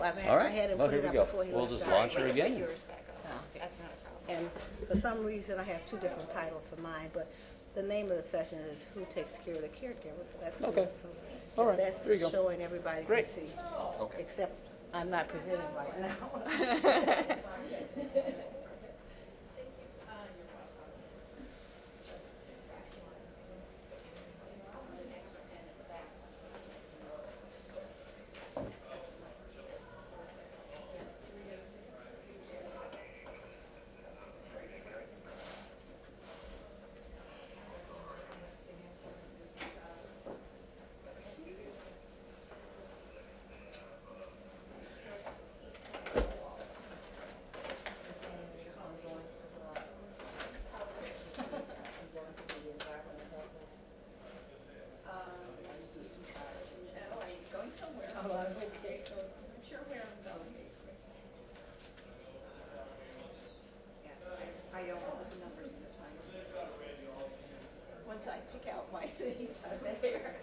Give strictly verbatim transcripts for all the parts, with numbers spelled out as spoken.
I've had, All I right. had him Well, put here it we up go. before he We'll left just out. launch We her can again. put yours back Oh, on. okay. That's not a problem. And for some reason, I have two different titles for mine, but the name of the session is Who Takes Care of the Caregiver, so that's Okay. good. So All right. that's There you go. showing everybody Great. can see. Okay. Except I'm not presenting right now. I don't put the numbers in the time. Once I pick out my things, I'm there.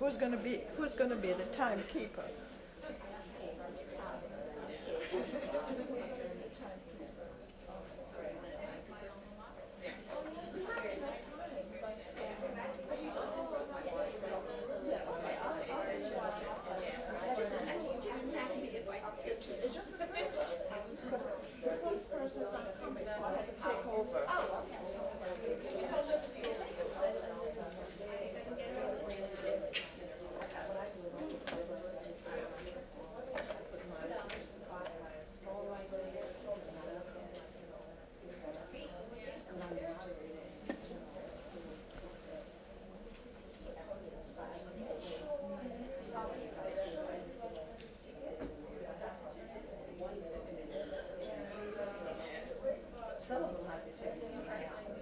Who's going to be Who's going to be the timekeeper? It's just the first person from coming, so I had to take over. Some of them like to check it out.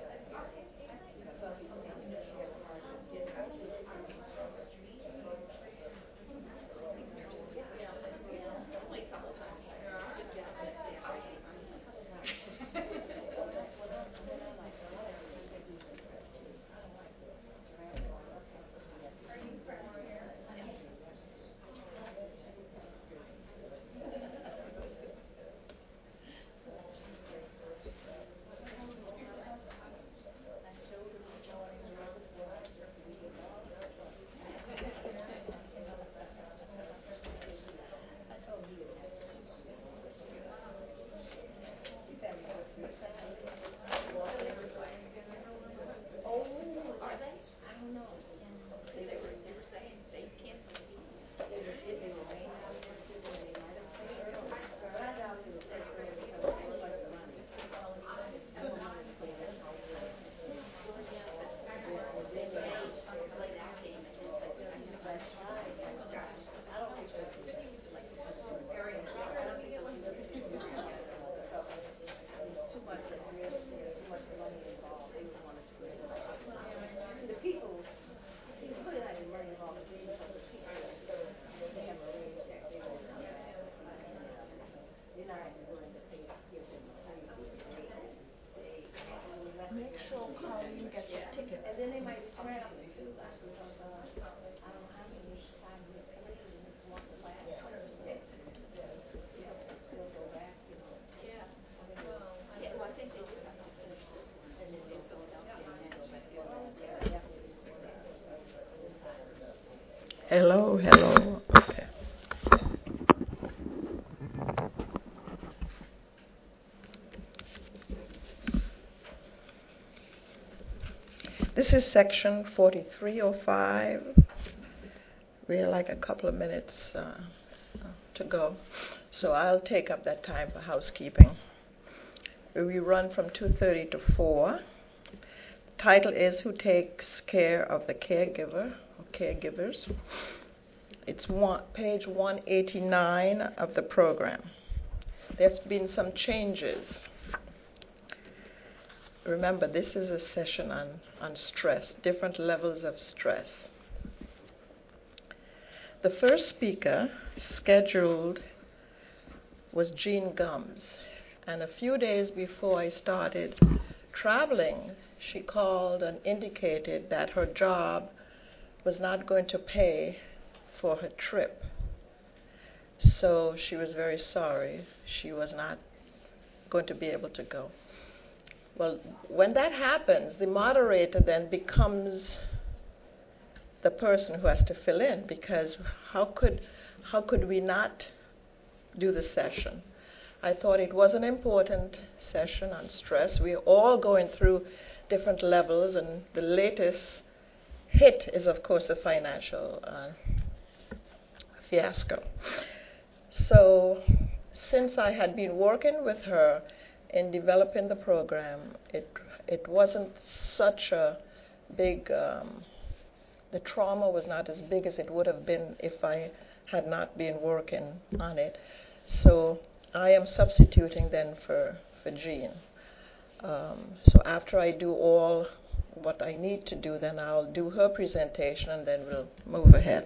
Make sure Colleen gets a ticket. And then they might scramble too, like, because, uh, I don't know how many times they come in and just want the last one. Yeah, still go back, you know. Yeah. Yeah, well, I think they do have to finish this one, and then they'll go down and then go back there. Hello, hello. Okay. This is section forty-three oh five. We're like a couple of minutes uh, to go. So I'll take up that time for housekeeping. We run from two thirty to four. The title is Who Takes Care of the Caregiver or Caregivers. It's one, page one eighty-nine of the program. There's been some changes. Remember, this is a session on, on stress, different levels of stress. The first speaker scheduled was Jean Gums. And a few days before I started traveling, she called and indicated that her job was not going to pay for her trip. So she was very sorry. She was not going to be able to go. Well, when that happens, the moderator then becomes the person who has to fill in, because how could how could we not do the session? I thought it was an important session on stress. We're all going through different levels, and the latest hit is, of course, the financial uh, fiasco. So, since I had been working with her in developing the program, it it wasn't such a big, um, the trauma was not as big as it would have been if I had not been working on it. So I am substituting then for, for Jean. Um, so after I do all what I need to do, then I'll do her presentation and then we'll move ahead.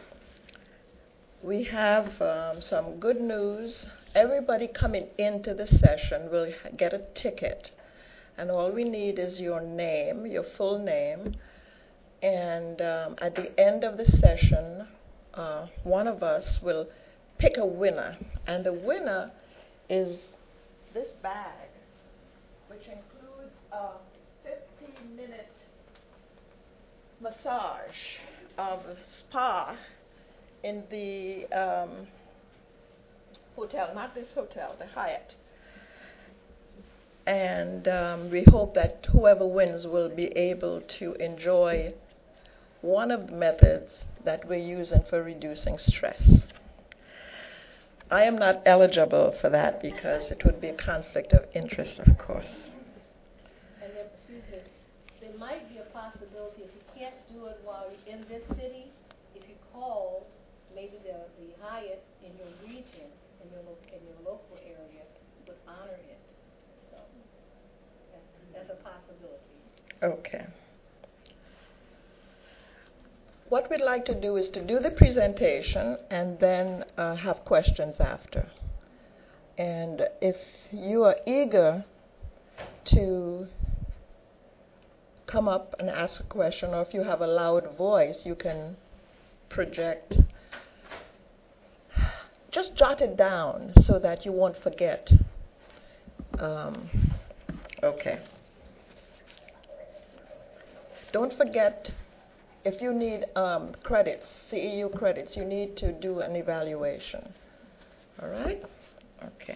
We have um, some good news. Everybody coming into the session will get a ticket, and all we need is your name, your full name, And um, at the end of the session, uh, one of us will pick a winner. And the winner is this bag, which includes a fifteen minute massage of spa in the um, hotel, not this hotel, the Hyatt. And um, we hope that whoever wins will be able to enjoy one of the methods that we're using for reducing stress. I am not eligible for that because it would be a conflict of interest, of course. And there, excuse me, there might be a possibility if you can't do it while you're in this city, if you call maybe the, the Hyatt in your region, in your, lo- in your local area, would honor it. So that's, that's a possibility. Okay. What we'd like to do is to do the presentation and then uh, have questions after. And if you are eager to come up and ask a question, or if you have a loud voice, you can project. Just jot it down so that you won't forget. Um, okay. Don't forget, if you need um, credits, C E U credits, you need to do an evaluation. All right? Okay.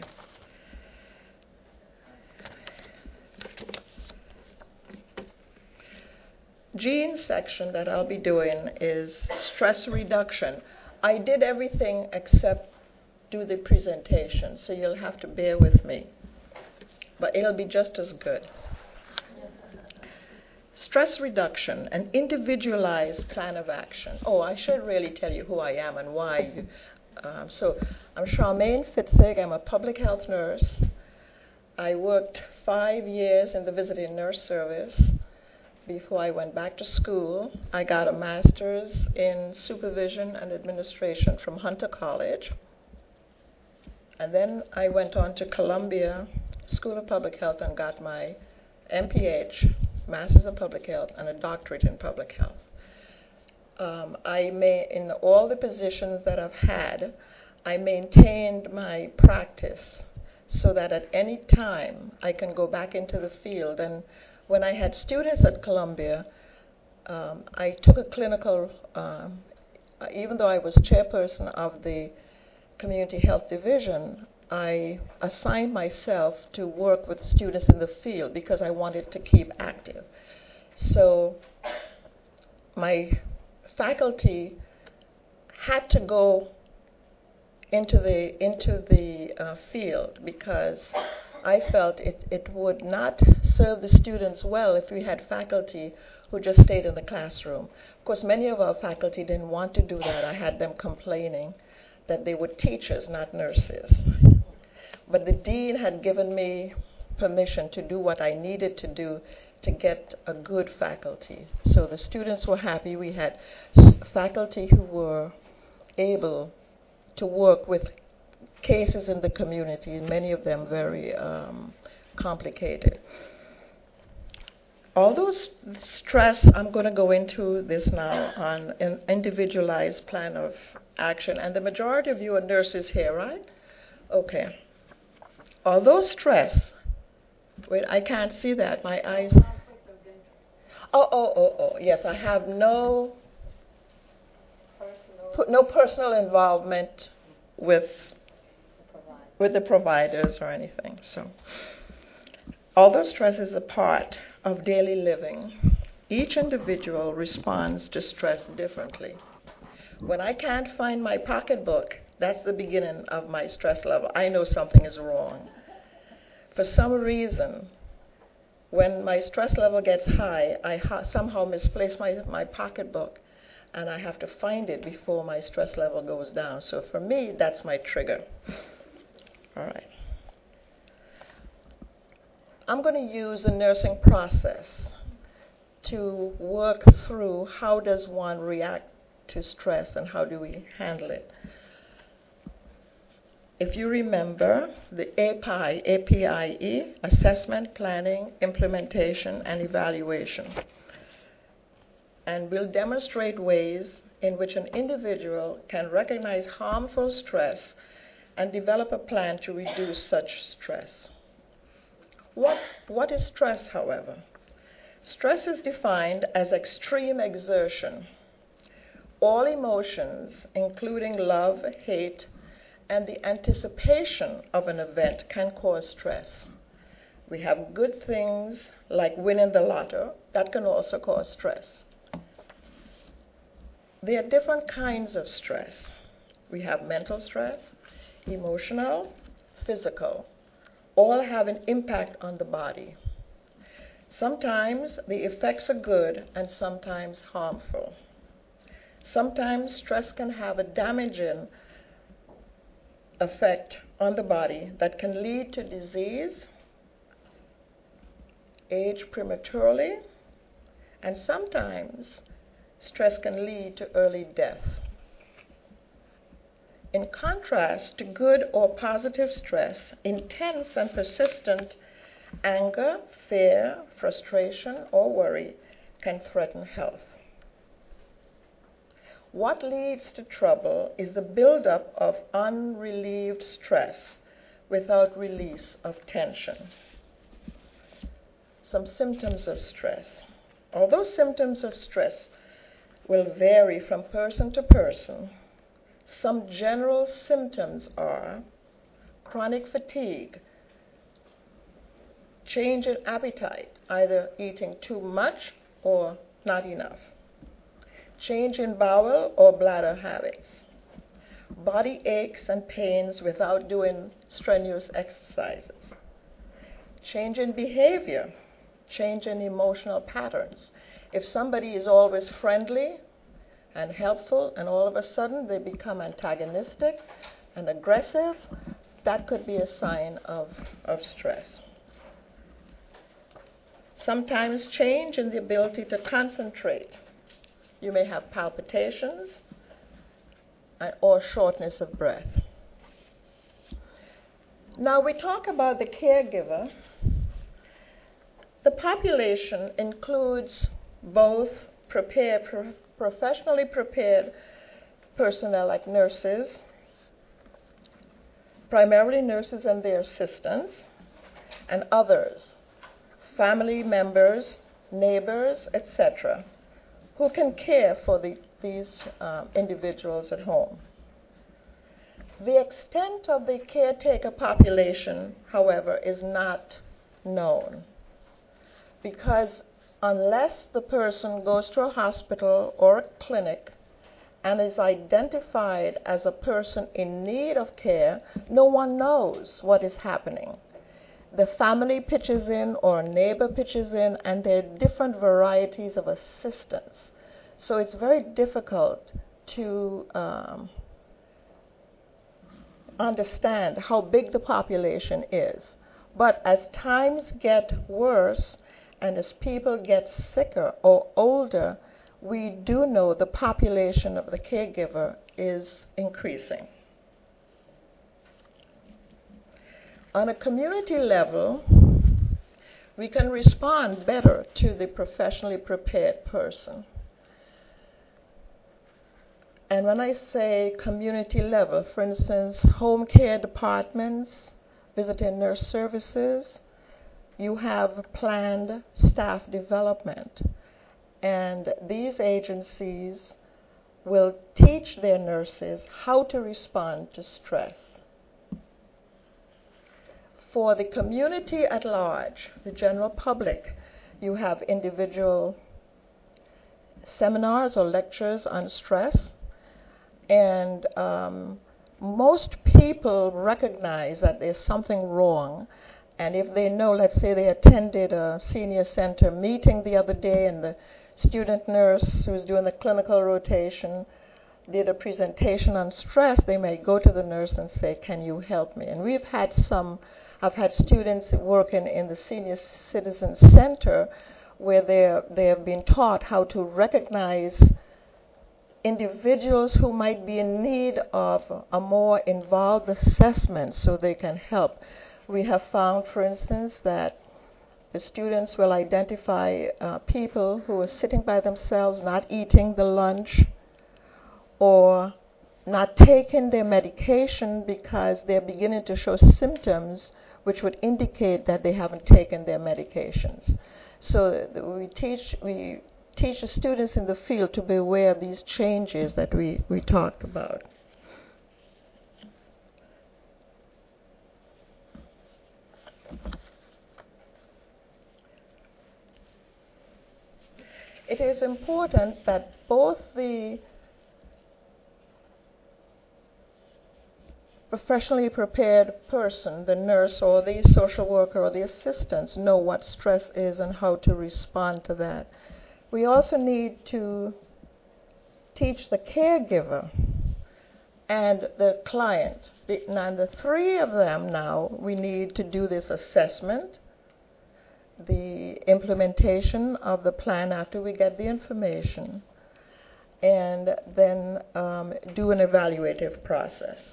Jean's section that I'll be doing is stress reduction. I did everything except do the presentation, so you'll have to bear with me. But it'll be just as good. Stress reduction, an individualized plan of action. Oh, I should really tell you who I am and why. You, um, so I'm Charmaine Fitzig. I'm a public health nurse. I worked five years in the visiting nurse service before I went back to school. I got a master's in supervision and administration from Hunter College. And then I went on to Columbia School of Public Health and got my M P H, Masters of Public Health, and a doctorate in public health. Um, I may, in all the positions that I've had, I maintained my practice so that at any time I can go back into the field. And when I had students at Columbia, um, I took a clinical, um, even though I was chairperson of the Community Health Division, I assigned myself to work with students in the field because I wanted to keep active. So my faculty had to go into the into the uh, field because I felt it, it would not serve the students well if we had faculty who just stayed in the classroom. Of course, many of our faculty didn't want to do that. I had them complaining that they were teachers, not nurses. But the dean had given me permission to do what I needed to do to get a good faculty. So the students were happy. We had s- faculty who were able to work with cases in the community, many of them very um, complicated. Although s- stress, I'm going to go into this now on an individualized plan of action, and the majority of you are nurses here, right? Okay. Although stress, wait, I can't see that, my eyes. Oh, oh, oh, oh, yes, I have no, Personal. no personal involvement with with the providers or anything. So, although stress is a part of daily living, each individual responds to stress differently. When I can't find my pocketbook, that's the beginning of my stress level. I know something is wrong. For some reason, when my stress level gets high, I ha- somehow misplace my, my pocketbook, and I have to find it before my stress level goes down. So for me, that's my trigger. All right. I'm going to use the nursing process to work through how does one react to stress and how do we handle it. If you remember, the A P I, A P I E, assessment, planning, implementation, and evaluation. and will demonstrate ways in which an individual can recognize harmful stress and develop a plan to reduce such stress. What, what is stress, however? Stress is defined as extreme exertion. All emotions, including love, hate, and the anticipation of an event, can cause stress. We have good things like winning the lotto that can also cause stress. There are different kinds of stress. We have mental stress, emotional, physical. All have an impact on the body. Sometimes the effects are good and sometimes harmful. Sometimes stress can have a damaging effect on the body that can lead to disease, age prematurely, and sometimes stress can lead to early death. In contrast to good or positive stress, intense and persistent anger, fear, frustration, or worry can threaten health. What leads to trouble is the buildup of unrelieved stress without release of tension. Some symptoms of stress. Although symptoms of stress will vary from person to person, some general symptoms are chronic fatigue, change in appetite, either eating too much or not enough, change in bowel or bladder habits, body aches and pains without doing strenuous exercises, change in behavior, change in emotional patterns. If somebody is always friendly and helpful and all of a sudden they become antagonistic and aggressive, that could be a sign of, of stress. Sometimes change in the ability to concentrate. You may have palpitations or shortness of breath. Now we talk about the caregiver. The population includes both prepared, pro- professionally prepared personnel like nurses, primarily nurses and their assistants, and others, family members, neighbors, et cetera, who can care for the, these um, individuals at home. The extent of the caretaker population, however, is not known, because unless the person goes to a hospital or a clinic and is identified as a person in need of care, no one knows what is happening. The family pitches in or a neighbor pitches in, and there are different varieties of assistance. So it's very difficult to um, understand how big the population is. But as times get worse and as people get sicker or older, we do know the population of the caregiver is increasing. On a community level, we can respond better to the professionally prepared person. And when I say community level, for instance, home care departments, visiting nurse services, you have planned staff development. And these agencies will teach their nurses how to respond to stress. For the community at large, the general public, you have individual seminars or lectures on stress. And um, most people recognize that there's something wrong. And if they know, let's say they attended a senior center meeting the other day and the student nurse who's doing the clinical rotation did a presentation on stress, they may go to the nurse and say, can you help me? And we've had some, I've had students working in the senior citizen center where they're, they have been taught how to recognize individuals who might be in need of a more involved assessment so they can help. We have found, for instance, that the students will identify uh, people who are sitting by themselves, not eating the lunch, or not taking their medication because they're beginning to show symptoms which would indicate that they haven't taken their medications. So th- we teach we teach the students in the field to be aware of these changes that we, we talked about. It is important that both the professionally prepared person, the nurse or the social worker or the assistants, know what stress is and how to respond to that. We also need to teach the caregiver and the client. And the three of them now, we need to do this assessment, the implementation of the plan after we get the information, and then um, do an evaluative process.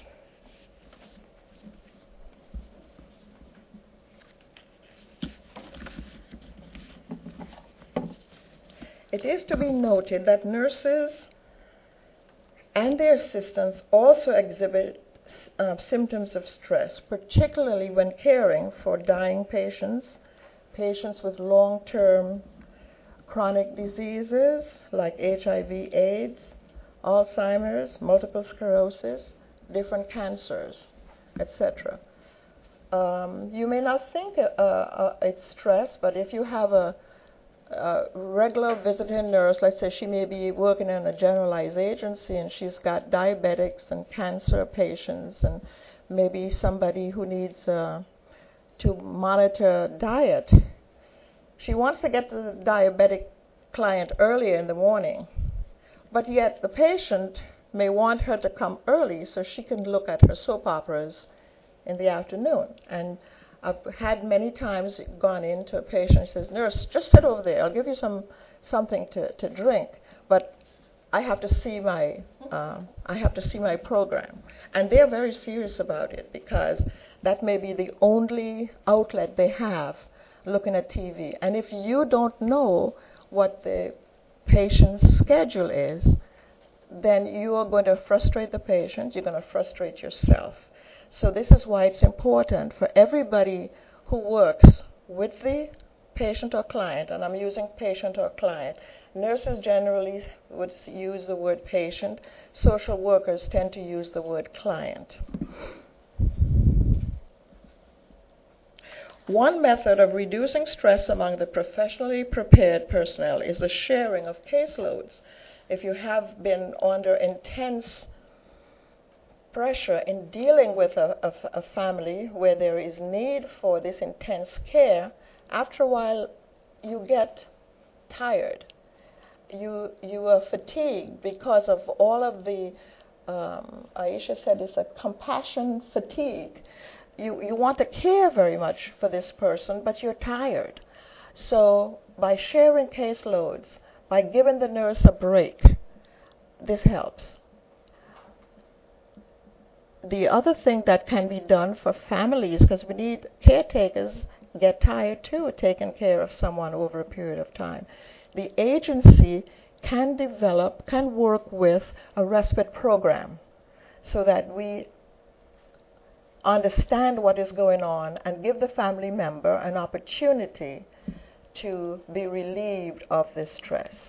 It is to be noted that nurses and their assistants also exhibit uh, symptoms of stress, particularly when caring for dying patients, patients with long-term chronic diseases like H I V AIDS, Alzheimer's, multiple sclerosis, different cancers, et cetera. Um, you may not think uh, uh, it's stress, but if you have a a regular visiting nurse, let's say she may be working in a generalized agency and she's got diabetics and cancer patients and maybe somebody who needs uh, to monitor diet. She wants to get to the diabetic client earlier in the morning, but yet the patient may want her to come early so she can look at her soap operas in the afternoon. And I've had many times gone into a patient and says, "Nurse, just sit over there. I'll give you some something to, to drink, but I have to see my uh, I have to see my program." And they're very serious about it because that may be the only outlet they have, looking at T V. And if you don't know what the patient's schedule is, then you are going to frustrate the patient. You're going to frustrate yourself. So this is why it's important for everybody who works with the patient or client, and I'm using patient or client. Nurses generally would use the word patient. Social workers tend to use the word client. One method of reducing stress among the professionally prepared personnel is the sharing of caseloads. If you have been under intense pressure in dealing with a, a, a family where there is need for this intense care, after a while you get tired. You you are fatigued because of all of the, um, Aisha said it's a compassion fatigue. You, you want to care very much for this person, but you're tired. So by sharing caseloads, by giving the nurse a break, this helps. The other thing that can be done for families, because we need caretakers get tired too, taking care of someone over a period of time. The agency can develop, can work with a respite program so that we understand what is going on and give the family member an opportunity to be relieved of this stress.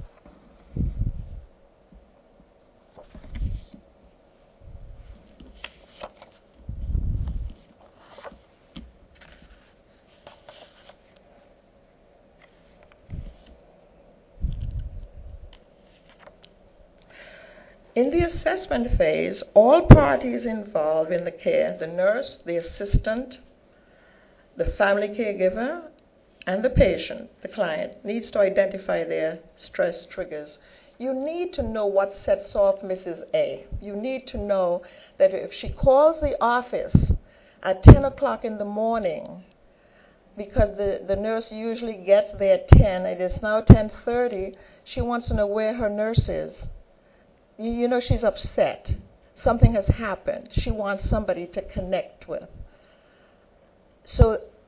In the assessment phase, all parties involved in the care, the nurse, the assistant, the family caregiver, and the patient, the client, needs to identify their stress triggers. You need to know what sets off Missus A. You need to know that if she calls the office at ten o'clock in the morning, because the, the nurse usually gets there at ten, it is now ten thirty, she wants to know where her nurse is. You, you know she's upset. Something has happened. She wants somebody to connect with. So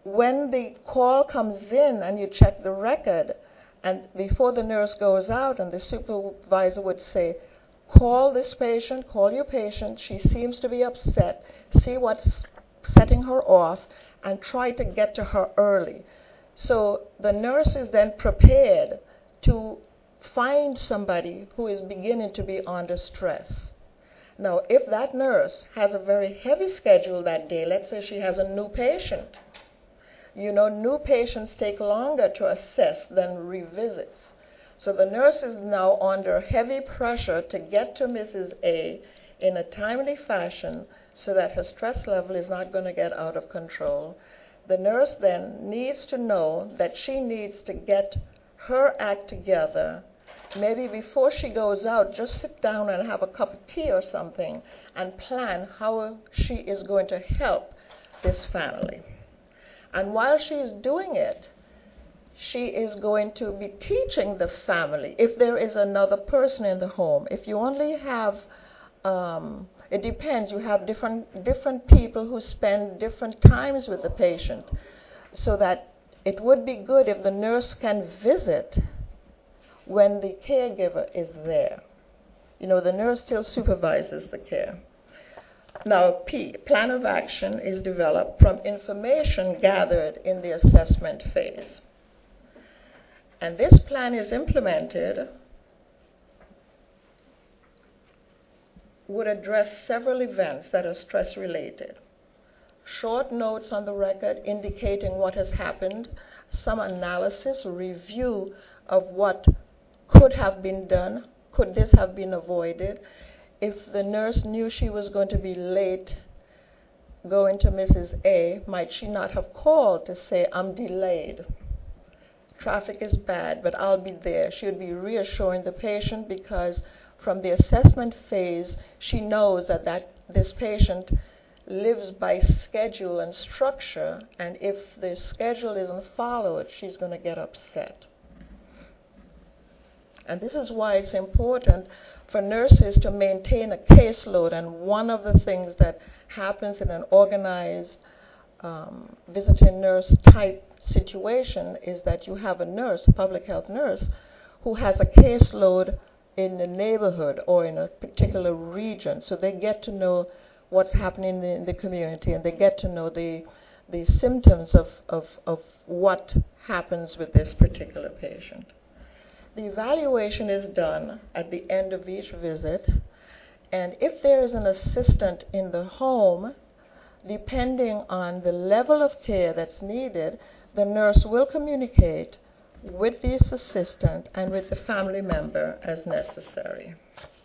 when the call comes in and you check the record, and before the nurse goes out, and the supervisor would say, call this patient, call your patient, she seems to be upset, see what's setting her off, and try to get to her early. So the nurse is then prepared to find somebody who is beginning to be under stress. Now, if that nurse has a very heavy schedule that day, let's say she has a new patient, you know, new patients take longer to assess than revisits. So the nurse is now under heavy pressure to get to Missus A in a timely fashion so that her stress level is not going to get out of control. The nurse then needs to know that she needs to get her act together. Maybe before she goes out, just sit down and have a cup of tea or something and plan how she is going to help this family. And while she is doing it, she is going to be teaching the family, if there is another person in the home. If you only have, um, it depends, you have different, different people who spend different times with the patient, so that it would be good if the nurse can visit when the caregiver is there. You know, the nurse still supervises the care. Now, P, plan of action is developed from information gathered in the assessment phase. And this plan is implemented, would address several events that are stress-related. Short notes on the record indicating what has happened, some analysis, review of what could have been done, could this have been avoided. If the nurse knew she was going to be late going to Missus A, might she not have called to say, I'm delayed? Traffic is bad, but I'll be there. She would be reassuring the patient, because from the assessment phase, she knows that, that this patient lives by schedule and structure, and if the schedule isn't followed, she's going to get upset. And this is why it's important for nurses to maintain a caseload. And one of the things that happens in an organized um, visiting nurse type situation is that you have a nurse, a public health nurse, who has a caseload in the neighborhood or in a particular region. So they get to know what's happening in the, in the community, and they get to know the, the symptoms of, of, of what happens with this particular patient. The evaluation is done at the end of each visit, and if there is an assistant in the home, depending on the level of care that's needed, the nurse will communicate with this assistant and with the family member as necessary.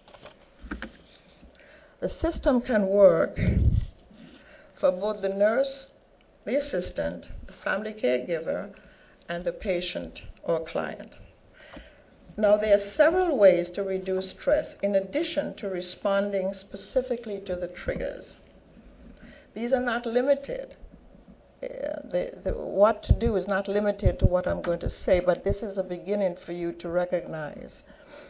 The system can work for both the nurse, the assistant, the family caregiver, and the patient or client. Now, there are several ways to reduce stress in addition to responding specifically to the triggers. These are not limited. Uh, the, the, what to do is not limited to what I'm going to say, but this is a beginning for you to recognize.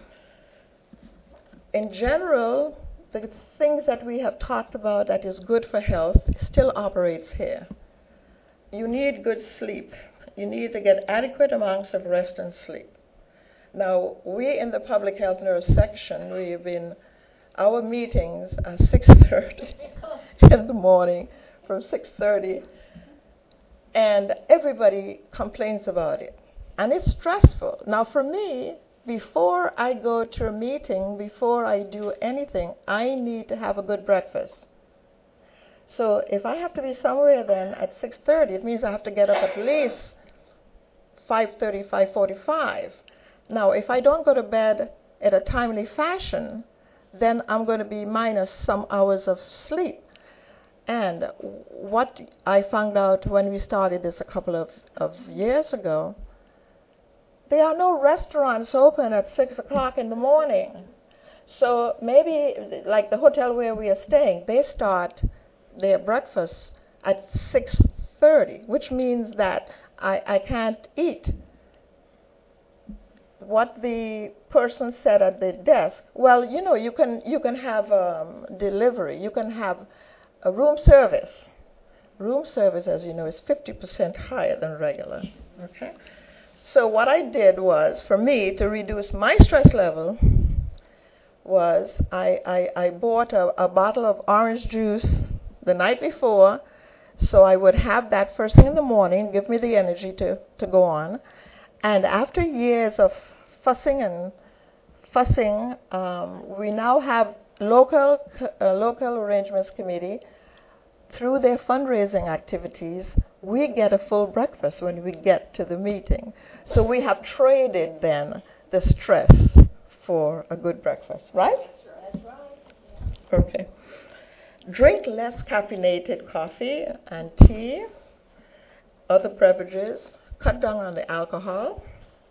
In general, the things that we have talked about that is good for health still operates here. You need good sleep. You need to get adequate amounts of rest and sleep. Now, we in the public health nurse section, we've been, our meetings are six thirty in the morning, from six thirty, and everybody complains about it. And it's stressful. Now, for me, before I go to a meeting, before I do anything, I need to have a good breakfast. So if I have to be somewhere then at six thirty, it means I have to get up at least five thirty, five forty-five. Now, if I don't go to bed in a timely fashion, then I'm going to be minus some hours of sleep. And what I found out when we started this a couple of, of years ago, there are no restaurants open at six o'clock in the morning. So maybe, like the hotel where we are staying, they start their breakfast at six thirty, which means that I, I can't eat. What the person said at the desk, well, you know, you can you can have um, delivery, you can have a room service, Room service, as you know, is fifty percent higher than regular. Okay? So what I did was, for me, to reduce my stress level, was I, I, I bought a, a bottle of orange juice the night before, so I would have that first thing in the morning, give me the energy to, to go on. And after years of fussing and fussing, um, we now have local uh, local arrangements committee. Through their fundraising activities, we get a full breakfast when we get to the meeting. So we have traded then the stress for a good breakfast, right? That's right. Okay. Drink less caffeinated coffee and tea, other beverages. Cut down on the alcohol.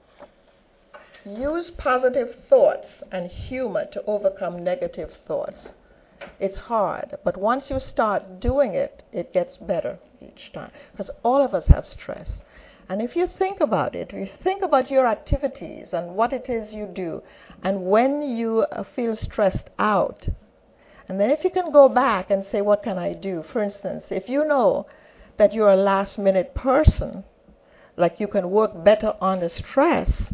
Use positive thoughts and humor to overcome negative thoughts. It's hard, but once you start doing it, it gets better each time. Because all of us have stress. And if you think about it, if you think about your activities and what it is you do, and when you uh, feel stressed out, and then if you can go back and say, what can I do? For instance, if you know that you're a last minute person, like you can work better on the stress,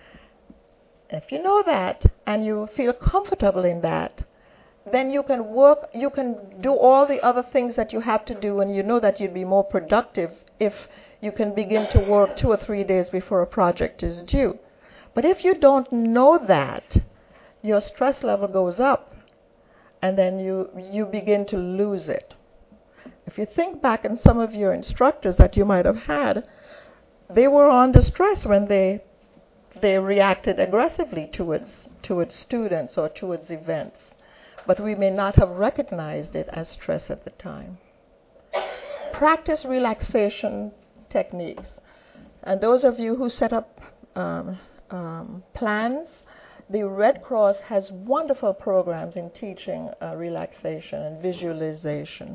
if you know that and you feel comfortable in that, then you can work, you can do all the other things that you have to do, and you know that you'd be more productive if you can begin to work two or three days before a project is due. But if you don't know that, your stress level goes up, and then you, you begin to lose it. If you think back on some of your instructors that you might have had, they were under stress when they they reacted aggressively towards towards students or towards events. But we may not have recognized it as stress at the time. Practice relaxation techniques. And those of you who set up um, um, plans, the Red Cross has wonderful programs in teaching uh, relaxation and visualization.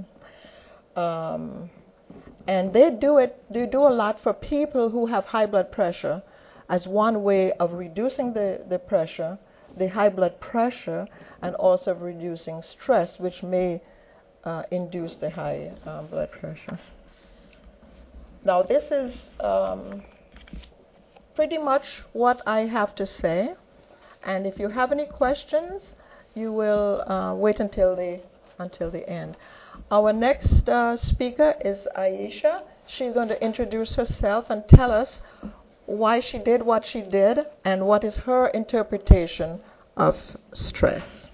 Um, and they do it, they do a lot for people who have high blood pressure as one way of reducing the, the pressure, the high blood pressure, and also reducing stress, which may uh, induce the high um, blood pressure. Now, this is um, pretty much what I have to say. And if you have any questions, you will uh, wait until the until the end. Our next uh, speaker is Aisha. She's going to introduce herself and tell us why she did what she did and what is her interpretation of stress.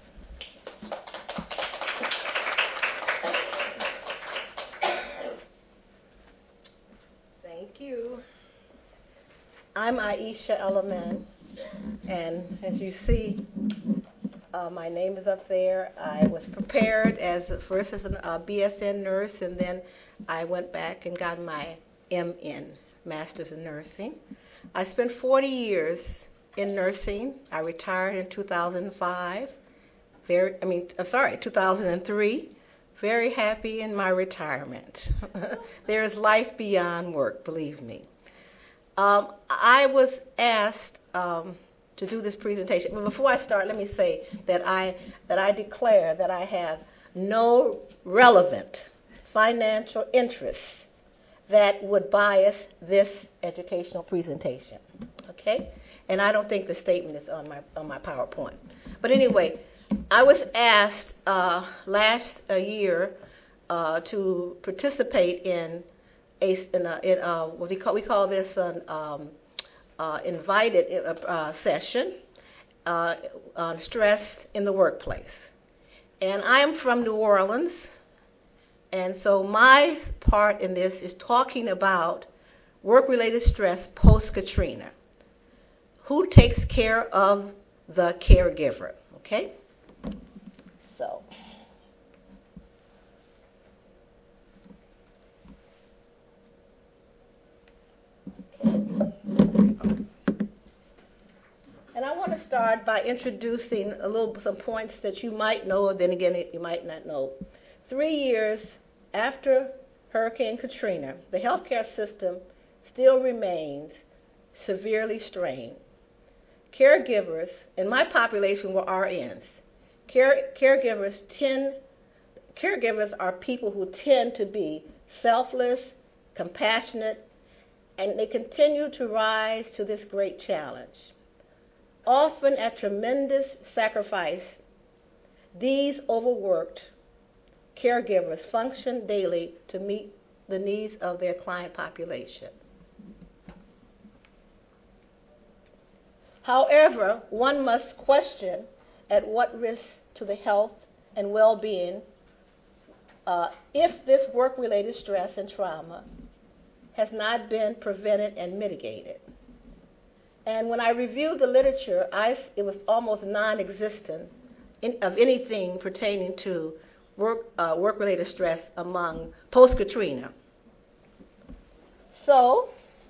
Thank you. I'm Aisha Elaman, and as you see, uh, my name is up there. I was prepared as first as a uh, B S N nurse, and then I went back and got my M N, Master's in Nursing. I spent forty years in nursing. I retired in two thousand five. Very, I mean, I'm sorry, two thousand three. Very happy in my retirement. There is life beyond work, believe me. Um, I was asked um, to do this presentation. But before I start, let me say that I that I declare that I have no relevant financial interests that would bias this educational presentation. Okay? And I don't think the statement is on my on my PowerPoint. But anyway, I was asked uh, last uh, year uh, to participate in a, in a, in a what we call we call this an um, uh, invited uh, session uh, on stress in the workplace. And I'm from New Orleans, and so my part in this is talking about work-related stress post-Katrina. Who takes care of the caregiver? Okay. So, and I want to start by introducing a little some points that you might know, or then again you might not know. Three years after Hurricane Katrina, the healthcare system still remains severely strained. Caregivers, in my population were R Ns. Care, caregivers tend, caregivers are people who tend to be selfless, compassionate, and they continue to rise to this great challenge. Often at tremendous sacrifice, these overworked caregivers function daily to meet the needs of their client population. However, one must question at what risk to the health and well-being uh, if this work-related stress and trauma has not been prevented and mitigated. And when I reviewed the literature, I, it was almost non-existent in, of anything pertaining to work, uh, work-related stress among post-Katrina. So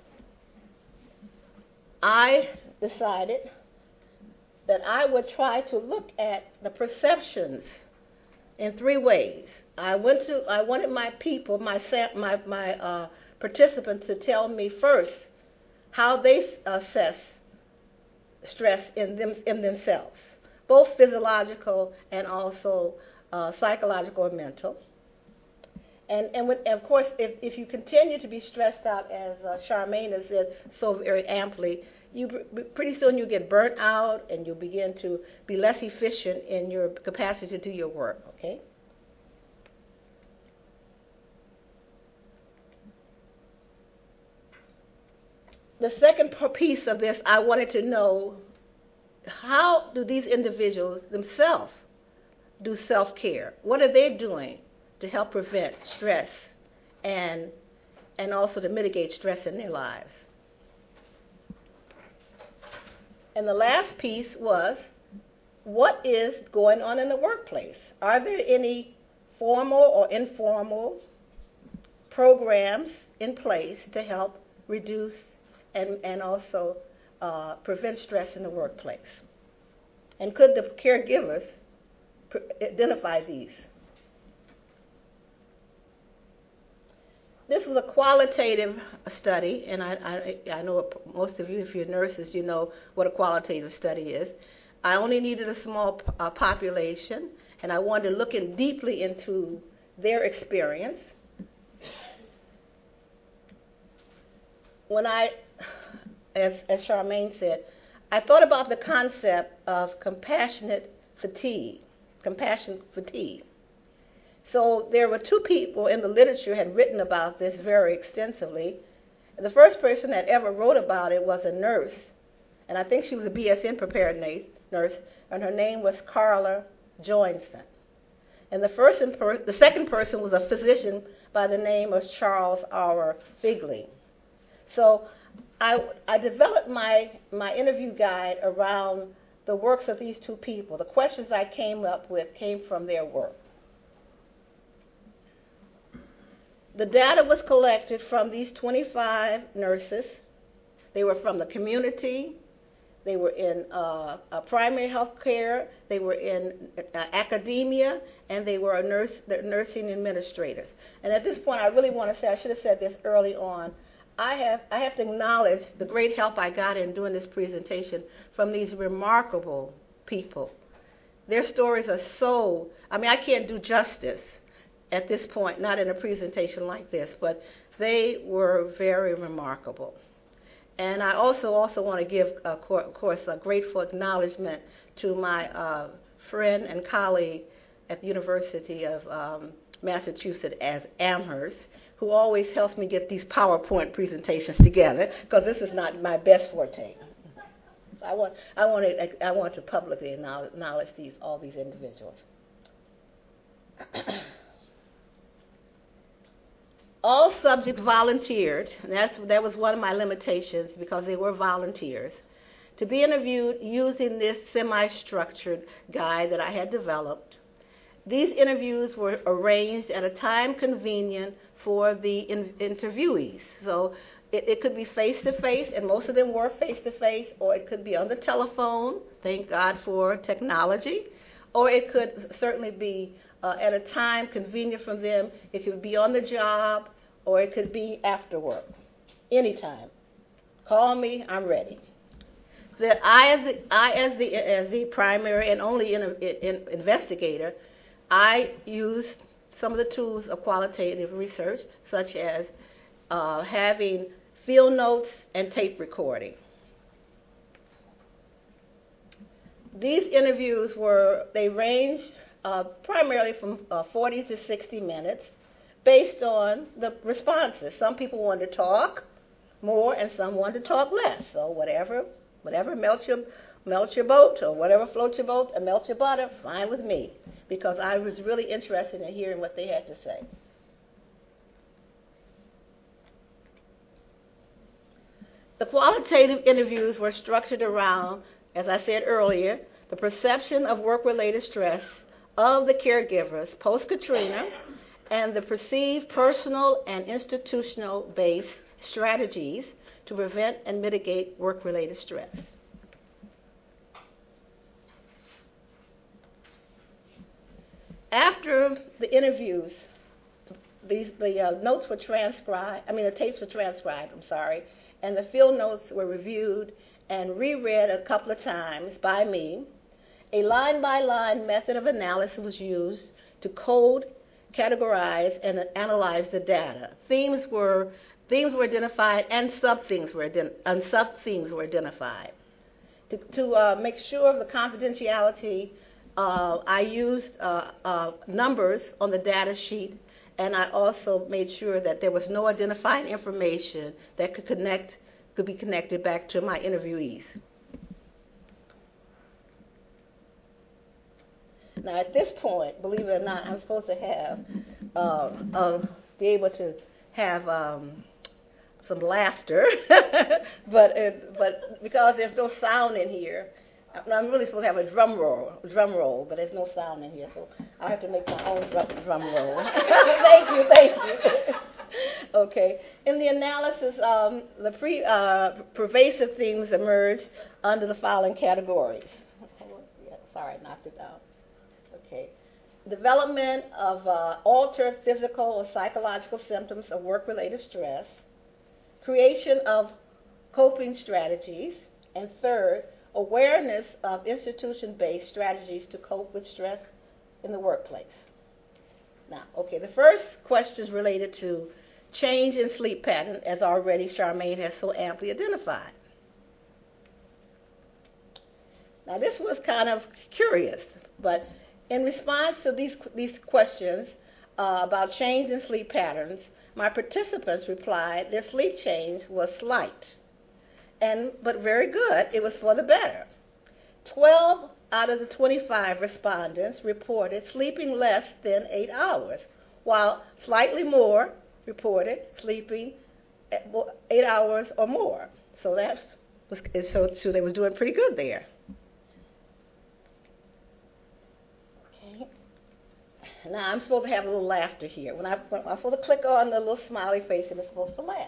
I decided that I would try to look at the perceptions in three ways. I went to, I wanted my people, my my my uh, participants, to tell me first how they assess stress in them in themselves, both physiological and also uh, psychological or mental. And, and, with, and of course, if, if you continue to be stressed out, as uh, Charmaine has said so very amply, you pretty soon you get burnt out and you'll begin to be less efficient in your capacity to do your work, okay? The second piece of this, I wanted to know, how do these individuals themselves do self-care? What are they doing to help prevent stress and, and also to mitigate stress in their lives? And the last piece was, what is going on in the workplace? Are there any formal or informal programs in place to help reduce and, and also uh, prevent stress in the workplace? And could the caregivers pr- identify these? This was a qualitative study, and I, I, I know most of you, if you're nurses, you know what a qualitative study is. I only needed a small uh, population, and I wanted to look in deeply into their experience. When I, as, as Charmaine said, I thought about the concept of compassionate fatigue, compassion fatigue. So there were two people in the literature had written about this very extensively. The first person that ever wrote about it was a nurse, and I think she was a B S N prepared nurse, and her name was Carla Joinson. And the first, the second person was a physician by the name of Charles R. Figley. So I, I developed my, my interview guide around the works of these two people. The questions I came up with came from their work. The data was collected from these twenty-five nurses. They were from the community. They were in uh, uh, primary health care. They were in uh, academia, and they were a nurse, nursing administrators. And at this point, I really want to say, I should have said this early on, I have, I have to acknowledge the great help I got in doing this presentation from these remarkable people. Their stories are so, I mean, I can't do justice at this point, not in a presentation like this, but they were very remarkable. And I also also want to give, uh, of course, a grateful acknowledgement to my uh, friend and colleague at the University of um, Massachusetts as Amherst, who always helps me get these PowerPoint presentations together, because this is not my best forte. I want I want to I want to publicly acknowledge these all these individuals. All subjects volunteered, and that's, that was one of my limitations because they were volunteers, to be interviewed using this semi-structured guide that I had developed. These interviews were arranged at a time convenient for the in- interviewees. So it, it could be face-to-face, and most of them were face-to-face, or it could be on the telephone, thank God for technology, or it could certainly be uh, at a time convenient for them. It could be on the job, or it could be after work, anytime. Call me, I'm ready. That I, as the, I, as the, as the primary and only in, in, investigator, I used some of the tools of qualitative research, such as uh, having field notes and tape recording. These interviews were, they ranged uh, primarily from uh, forty to sixty minutes based on the responses. Some people wanted to talk more and some wanted to talk less. So whatever, whatever melts your, melts your boat or whatever floats your boat and melts your butter, fine with me, because I was really interested in hearing what they had to say. The qualitative interviews were structured around, as I said earlier, the perception of work-related stress of the caregivers post-Katrina and the perceived personal and institutional-based strategies to prevent and mitigate work-related stress. After the interviews, these, the uh, notes were transcribed, I mean the tapes were transcribed, I'm sorry, and the field notes were reviewed and reread a couple of times by me. A line-by-line method of analysis was used to code, categorize, and analyze the data. Themes were themes were identified, and sub-themes were ident- and sub-themes were identified. To, to uh, make sure of the confidentiality, uh, I used uh, uh, numbers on the data sheet, and I also made sure that there was no identifying information that could connect could be connected back to my interviewees. Now, at this point, believe it or not, I'm supposed to have, uh, uh, be able to have um, some laughter, but it, but because there's no sound in here, I'm really supposed to have a drum roll, drum roll, but there's no sound in here, so I have to make my own drum, drum roll. Thank you, thank you. Okay. In the analysis, um, the pre, uh, pervasive themes emerged under the following categories. Yeah, sorry, I knocked it down. Okay. Development of uh, altered physical or psychological symptoms of work-related stress. Creation of coping strategies. And third, awareness of institution-based strategies to cope with stress in the workplace. Now, okay, the first question is related to change in sleep pattern, as already Charmaine has so amply identified. Now, this was kind of curious, but in response to these, these questions uh, about change in sleep patterns, my participants replied their sleep change was slight, and but very good. It was for the better. twelve out of the twenty-five respondents reported sleeping less than eight hours, while slightly more reported sleeping eight hours or more. So that's so, so they was doing pretty good there. Okay. Now I'm supposed to have a little laughter here. When I when I'm supposed to click on the little smiley face, and it's supposed to laugh.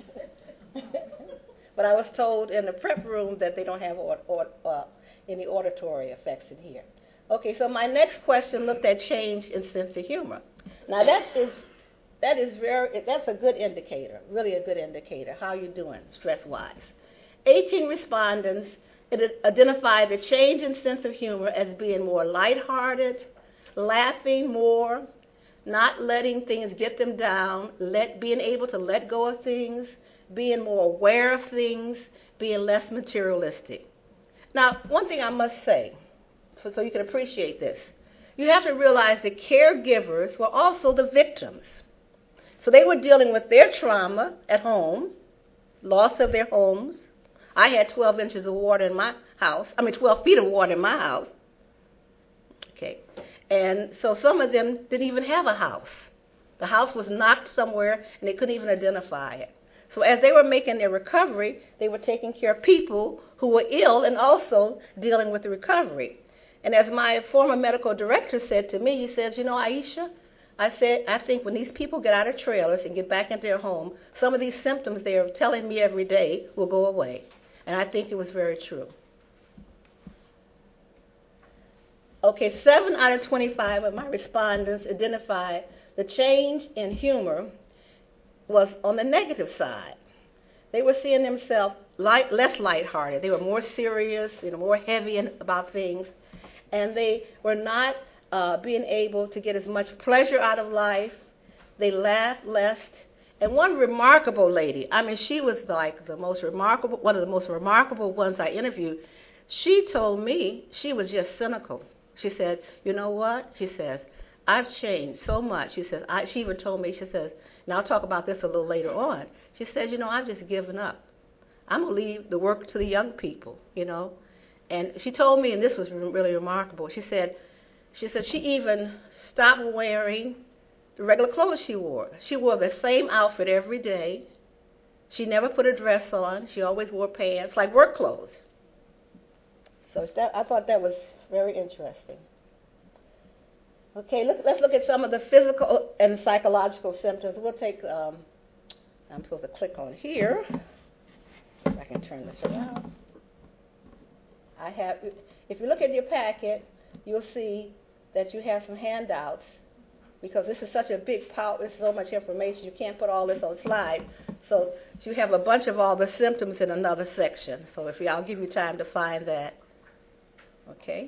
But I was told in the prep room that they don't have or, or, uh, any auditory effects in here. Okay, so my next question looked at change in sense of humor. Now that is that is very that's a good indicator, really a good indicator. How you doing stress-wise? eighteen respondents identified the change in sense of humor as being more lighthearted, laughing more, not letting things get them down, let being able to let go of things, being more aware of things, being less materialistic. Now, one thing I must say, so you can appreciate this, you have to realize that caregivers were also the victims. So they were dealing with their trauma at home, loss of their homes. I had twelve inches of water in my house, I mean twelve feet of water in my house. Okay. And so some of them didn't even have a house. The house was knocked somewhere and they couldn't even identify it. So as they were making their recovery, they were taking care of people who were ill and also dealing with the recovery. And as my former medical director said to me, he says, you know, Aisha, I said, I think when these people get out of trailers and get back into their home, some of these symptoms they're telling me every day will go away. And I think it was very true. Okay, seven out of twenty-five of my respondents identified the change in humor was on the negative side. They were seeing themselves light, less lighthearted. They were more serious, you know, more heavy in, about things, and they were not uh, being able to get as much pleasure out of life. They laugh less. And one remarkable lady, I mean, she was like the most remarkable, one of the most remarkable ones I interviewed. She told me she was just cynical. She said, you know what? She says, I've changed so much. She says, I, she even told me, she says, and I'll talk about this a little later on. She says, you know, I've just given up. I'm going to leave the work to the young people, you know. And she told me, and this was really remarkable, she said, she said she even stopped wearing the regular clothes she wore. She wore the same outfit every day. She never put a dress on. She always wore pants, like work clothes. So that, I thought that was very interesting. Okay, look, let's look at some of the physical and psychological symptoms. We'll take, um, I'm supposed to click on here. If I can turn this around. I have, if you look at your packet, you'll see that you have some handouts, because this is such a big power, there's so much information, you can't put all this on slide. So you have a bunch of all the symptoms in another section. So if you, I'll give you time to find that. Okay.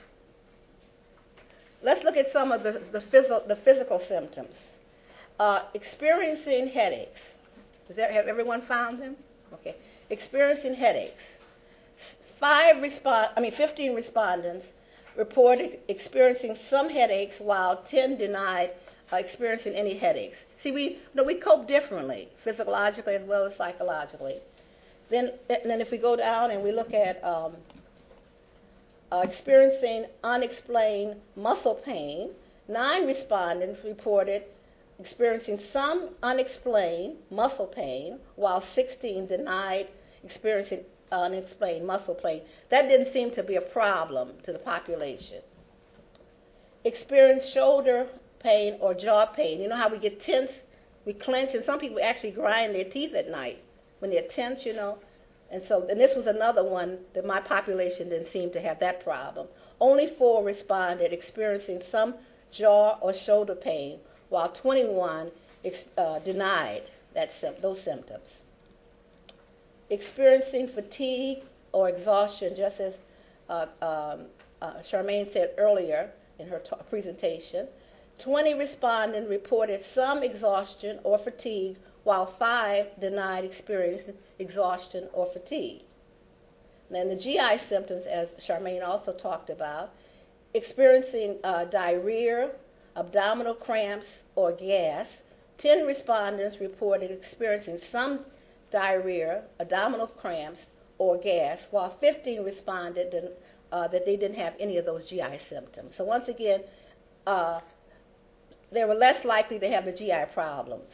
Let's look at some of the, the, phys- the physical symptoms. Uh, experiencing headaches. Does that, have everyone found them? Okay. Experiencing headaches. Five respond, I mean, fifteen respondents reported experiencing some headaches, while ten denied uh, experiencing any headaches. See, we no, we cope differently, physiologically as well as psychologically. Then, and then if we go down and we look at um, uh, experiencing unexplained muscle pain, nine respondents reported experiencing some unexplained muscle pain, while sixteen denied experiencing unexplained muscle pain. That didn't seem to be a problem to the population. Experienced shoulder pain or jaw pain. You know how we get tense, we clench, and some people actually grind their teeth at night when they're tense, you know. And so, and this was another one that my population didn't seem to have that problem. Only four responded experiencing some jaw or shoulder pain, while twenty-one uh, denied that those symptoms. Experiencing fatigue or exhaustion, just as uh, um, uh, Charmaine said earlier in her t- presentation. twenty respondents reported some exhaustion or fatigue, while five denied experiencing exhaustion or fatigue. Then the G I symptoms, as Charmaine also talked about, experiencing uh, diarrhea, abdominal cramps, or gas. ten respondents reported experiencing some diarrhea, abdominal cramps, or gas, while fifteen responded that, uh, that they didn't have any of those G I symptoms. So once again, uh, they were less likely to have the G I problems.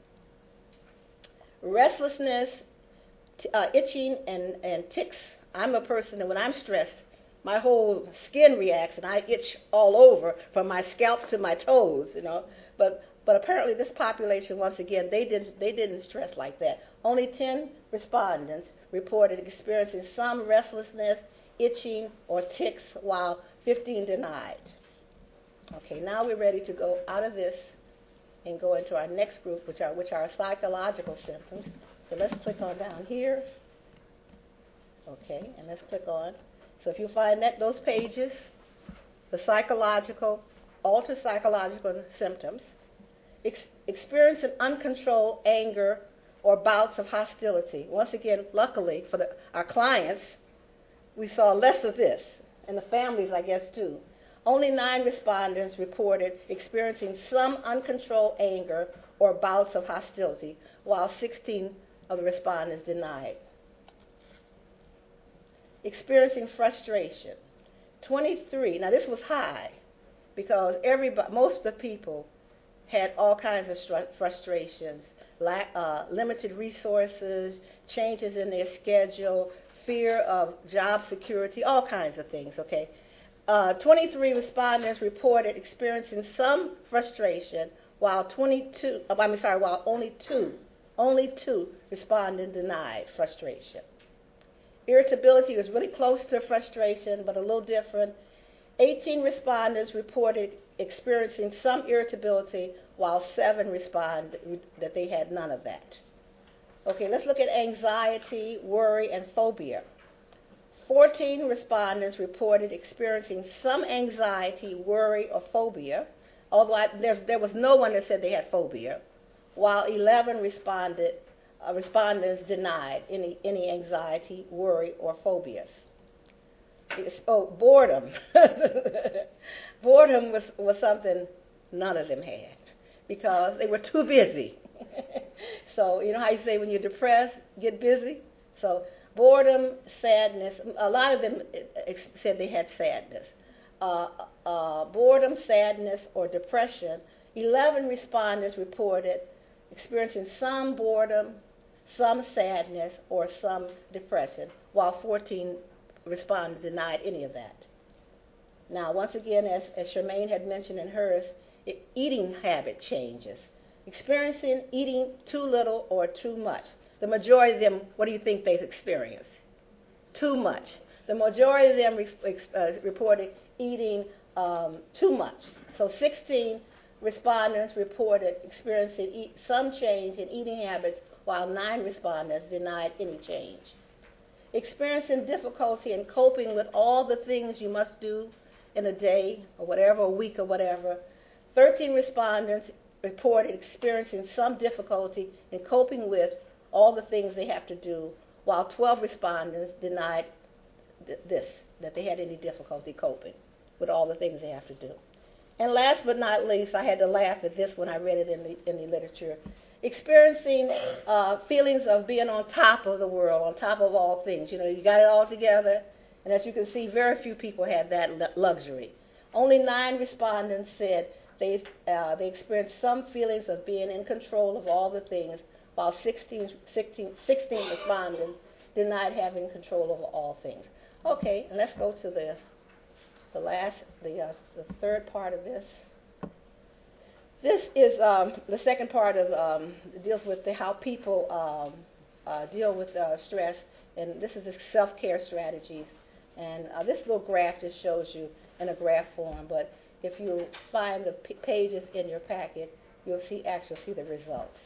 Restlessness, t- uh, itching, and, and tics. I'm a person that when I'm stressed, my whole skin reacts and I itch all over from my scalp to my toes, you know. But But apparently this population, once again, they didn't, they didn't stress like that. Only ten respondents reported experiencing some restlessness, itching, or tics, while fifteen denied. Okay, now we're ready to go out of this and go into our next group, which are, which are psychological symptoms. So let's click on down here. Okay, and let's click on. So if you find that those pages, the psychological, altered psychological symptoms, Ex- experiencing uncontrolled anger or bouts of hostility. Once again, luckily for the, our clients, we saw less of this, and the families, I guess, too. Only nine respondents reported experiencing some uncontrolled anger or bouts of hostility, while sixteen of the respondents denied. Experiencing frustration. twenty-three, now this was high, because everybody, most of the people had all kinds of stru- frustrations, lack, uh, limited resources, changes in their schedule, fear of job security, all kinds of things, okay? Uh, twenty-three respondents reported experiencing some frustration, while twenty-two, uh, I'm sorry, while only two, only two respondents denied frustration. Irritability was really close to frustration, but a little different. eighteen respondents reported experiencing some irritability, while seven responded that they had none of that. Okay, let's look at anxiety, worry, and phobia. fourteen respondents reported experiencing some anxiety, worry, or phobia, although I, there was no one that said they had phobia, while eleven responded, uh, respondents denied any, any anxiety, worry, or phobias. It's, oh, boredom. Boredom was, was something none of them had because they were too busy. So, you know how you say when you're depressed, get busy? So, boredom, sadness, a lot of them said they had sadness. Uh, uh, boredom, sadness, or depression. eleven respondents reported experiencing some boredom, some sadness, or some depression, while fourteen respondents denied any of that. Now, once again, as, as Charmaine had mentioned in hers, it, eating habit changes. Experiencing eating too little or too much. The majority of them, what do you think they've experienced? Too much. The majority of them re- uh, reported eating um, too much. So sixteen respondents reported experiencing eat, some change in eating habits, while nine respondents denied any change. Experiencing difficulty in coping with all the things you must do in a day or whatever, a week or whatever. thirteen respondents reported experiencing some difficulty in coping with all the things they have to do, while twelve respondents denied th- this, that they had any difficulty coping with all the things they have to do. And last but not least, I had to laugh at this when I read it in the, in the literature. Experiencing uh, feelings of being on top of the world, on top of all things. You know, you got it all together, and as you can see, very few people had that luxury. Only nine respondents said they uh, they experienced some feelings of being in control of all the things, while sixteen, sixteen, sixteen respondents denied having control over all things. Okay, and let's go to the the last, the uh, the third part of this. This is um, the second part of um, deals with the, how people um, uh, deal with uh, stress, and this is the self-care strategies. And uh, this little graph just shows you in a graph form, but if you find the p- pages in your packet, you'll see actually see the results.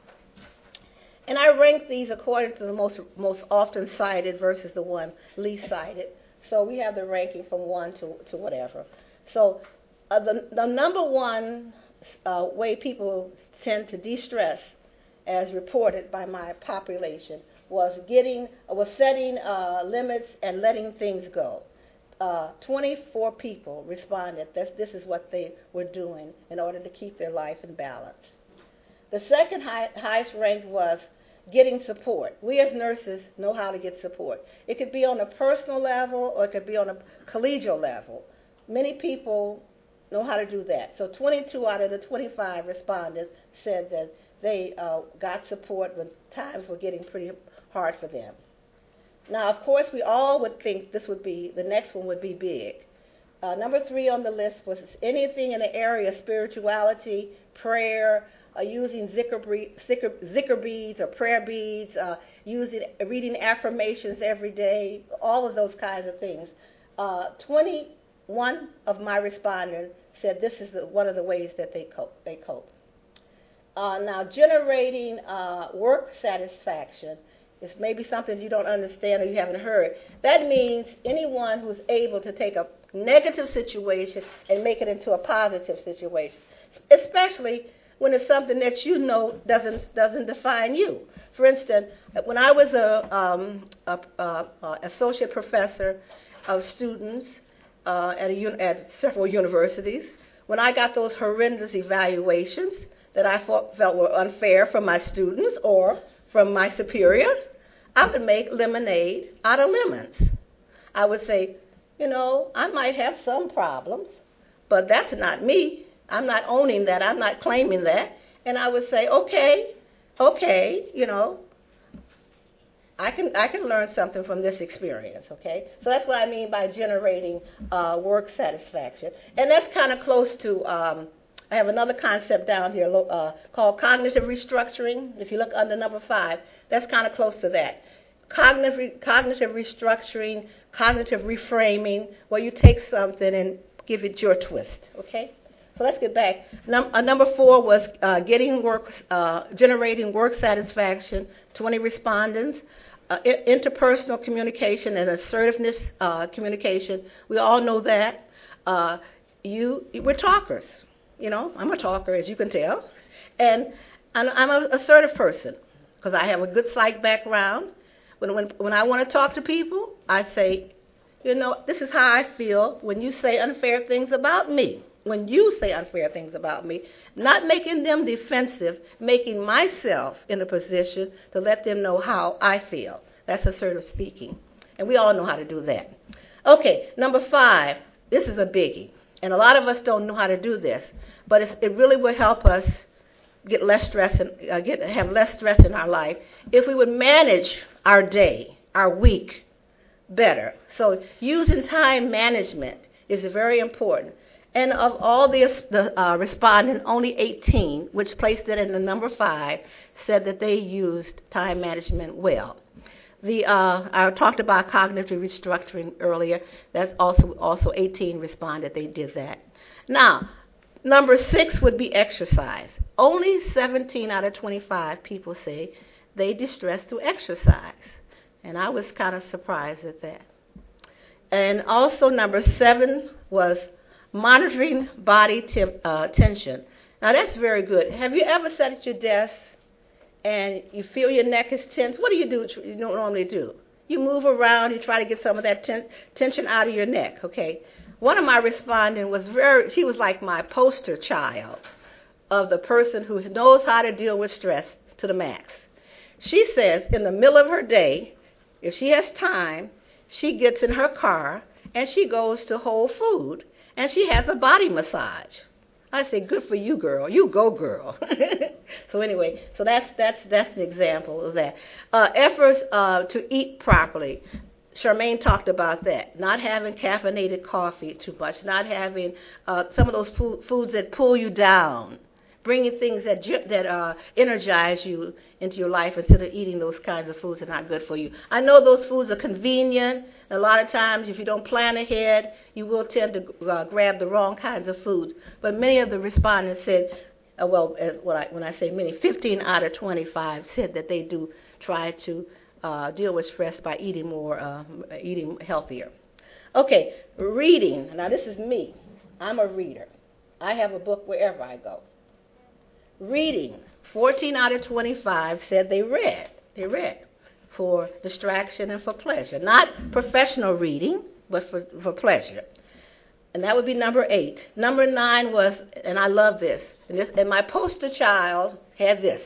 And I rank these according to the most most often cited versus the one least cited. So we have the ranking from one to, to whatever. So uh, the the number one uh, way people tend to de-stress, as reported by my population, was getting was setting uh, limits and letting things go. Uh, twenty-four people responded that this is what they were doing in order to keep their life in balance. The second high, highest rank was getting support. We as nurses know how to get support. It could be on a personal level or it could be on a collegial level. Many people know how to do that. So twenty-two out of the twenty-five respondents said that they uh, got support when times were getting pretty hard for them. Now, of course, we all would think this would be, the next one would be big. Uh, number three on the list was anything in the area of spirituality, prayer, uh, using zikr, zikr, zikr beads or prayer beads, uh, using reading affirmations every day, all of those kinds of things. Uh, twenty-one of my respondents said this is the, one of the ways that they cope. They cope. Uh, now, generating uh, work satisfaction is maybe something you don't understand or you haven't heard. That means anyone who's able to take a negative situation and make it into a positive situation, especially when it's something that you know doesn't doesn't define you. For instance, when I was a, um, a, a, a associate professor of students uh, at, a, at several universities, when I got those horrendous evaluations that I felt, felt were unfair from my students or from my superior, I would make lemonade out of lemons. I would say, you know, I might have some problems, but that's not me. I'm not owning that. I'm not claiming that. And I would say, okay, okay, you know, I can I can learn something from this experience, okay? So that's what I mean by generating uh, work satisfaction. And that's kind of close to, um, I have another concept down here uh, called cognitive restructuring. If you look under number five, that's kind of close to that. Cognitive, re- cognitive restructuring, cognitive reframing, where you take something and give it your twist, okay? So let's get back. Num- uh, number four was uh, getting work, uh, generating work satisfaction, twenty respondents. uh, interpersonal communication and assertiveness uh, communication. We all know that. Uh, you, we're talkers. You know, I'm a talker, as you can tell. And, and I'm an assertive person because I have a good psych background. When, when, when I want to talk to people, I say, you know, this is how I feel when you say unfair things about me. When you say unfair things about me, not making them defensive, making myself in a position to let them know how I feel. That's assertive speaking. And we all know how to do that. Okay, number five, this is a biggie. And a lot of us don't know how to do this, but it's, it really would help us get less stress and uh, get have less stress in our life if we would manage our day, our week better. So using time management is very important. And of all the, the uh, respondents, only eighteen, which placed it in the number five, said that they used time management well. The uh, I talked about cognitive restructuring earlier. That's also also eighteen responded they did that. Now, number six would be exercise. Only seventeen out of twenty-five people say they de-stress through exercise. And I was kind of surprised at that. And also number seven was monitoring body temp, uh, tension. Now that's very good. Have you ever sat at your desk and you feel your neck is tense? What do you do? You don't normally do. You move around. You try to get some of that ten- tension out of your neck. Okay. One of my respondents was very. She was like my poster child of the person who knows how to deal with stress to the max. She says in the middle of her day, if she has time, she gets in her car and she goes to Whole Food and she has a body massage. I say, good for you, girl. You go, girl. So anyway, so that's that's that's an example of that. Uh, efforts uh, to eat properly. Charmaine talked about that. Not having caffeinated coffee too much. Not having uh, some of those fo- foods that pull you down. Bringing things that that uh, energize you into your life instead of eating those kinds of foods that are not good for you. I know those foods are convenient. A lot of times, if you don't plan ahead, you will tend to uh, grab the wrong kinds of foods. But many of the respondents said, uh, well, as what I, when I say many, fifteen out of twenty-five said that they do try to uh, deal with stress by eating more, uh, eating healthier. Okay, reading. Now, this is me. I'm a reader. I have a book wherever I go. Reading, fourteen out of twenty-five said they read. They read for distraction and for pleasure. Not professional reading, but for, for pleasure. And that would be number eight. Number nine was, and I love this, and, this, and my poster child had this,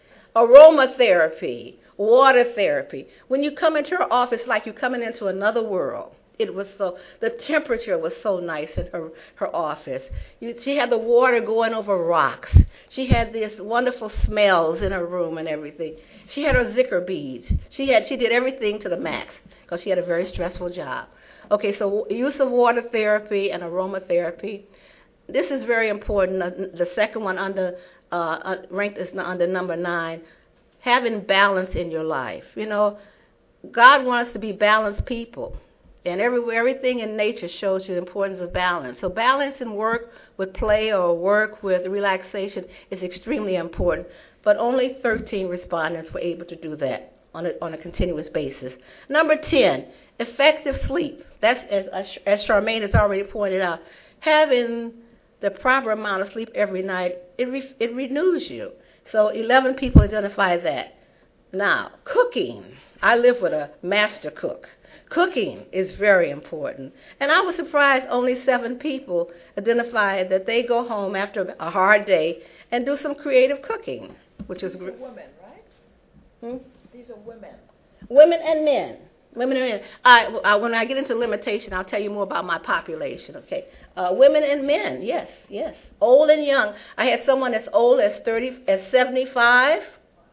aromatherapy, water therapy. When you come into her office, like you're coming into another world. It was so, the temperature was so nice in her, her office. You, she had the water going over rocks. She had these wonderful smells in her room and everything. She had her Zicker beads. She had, she did everything to the max because she had a very stressful job. Okay, so use of water therapy and aromatherapy. This is very important. The second one under uh, ranked is under number nine. Having balance in your life. You know, God wants us to be balanced people. And every, everything in nature shows you the importance of balance. So balance in work with play or work with relaxation is extremely important. But only thirteen respondents were able to do that on a, on a continuous basis. Number ten, effective sleep. That's, as, as Charmaine has already pointed out, having the proper amount of sleep every night, it, re, it renews you. So eleven people identify that. Now, cooking. I live with a master cook. Cooking is very important. And I was surprised only seven people identified that they go home after a hard day and do some creative cooking, which is great. Women, right? Hmm? These are women. Women and men. Women and men. I, I, when I get into limitation, I'll tell you more about my population, okay? Uh, women and men, yes, yes. Old and young. I had someone as old as thirty, as seventy-five,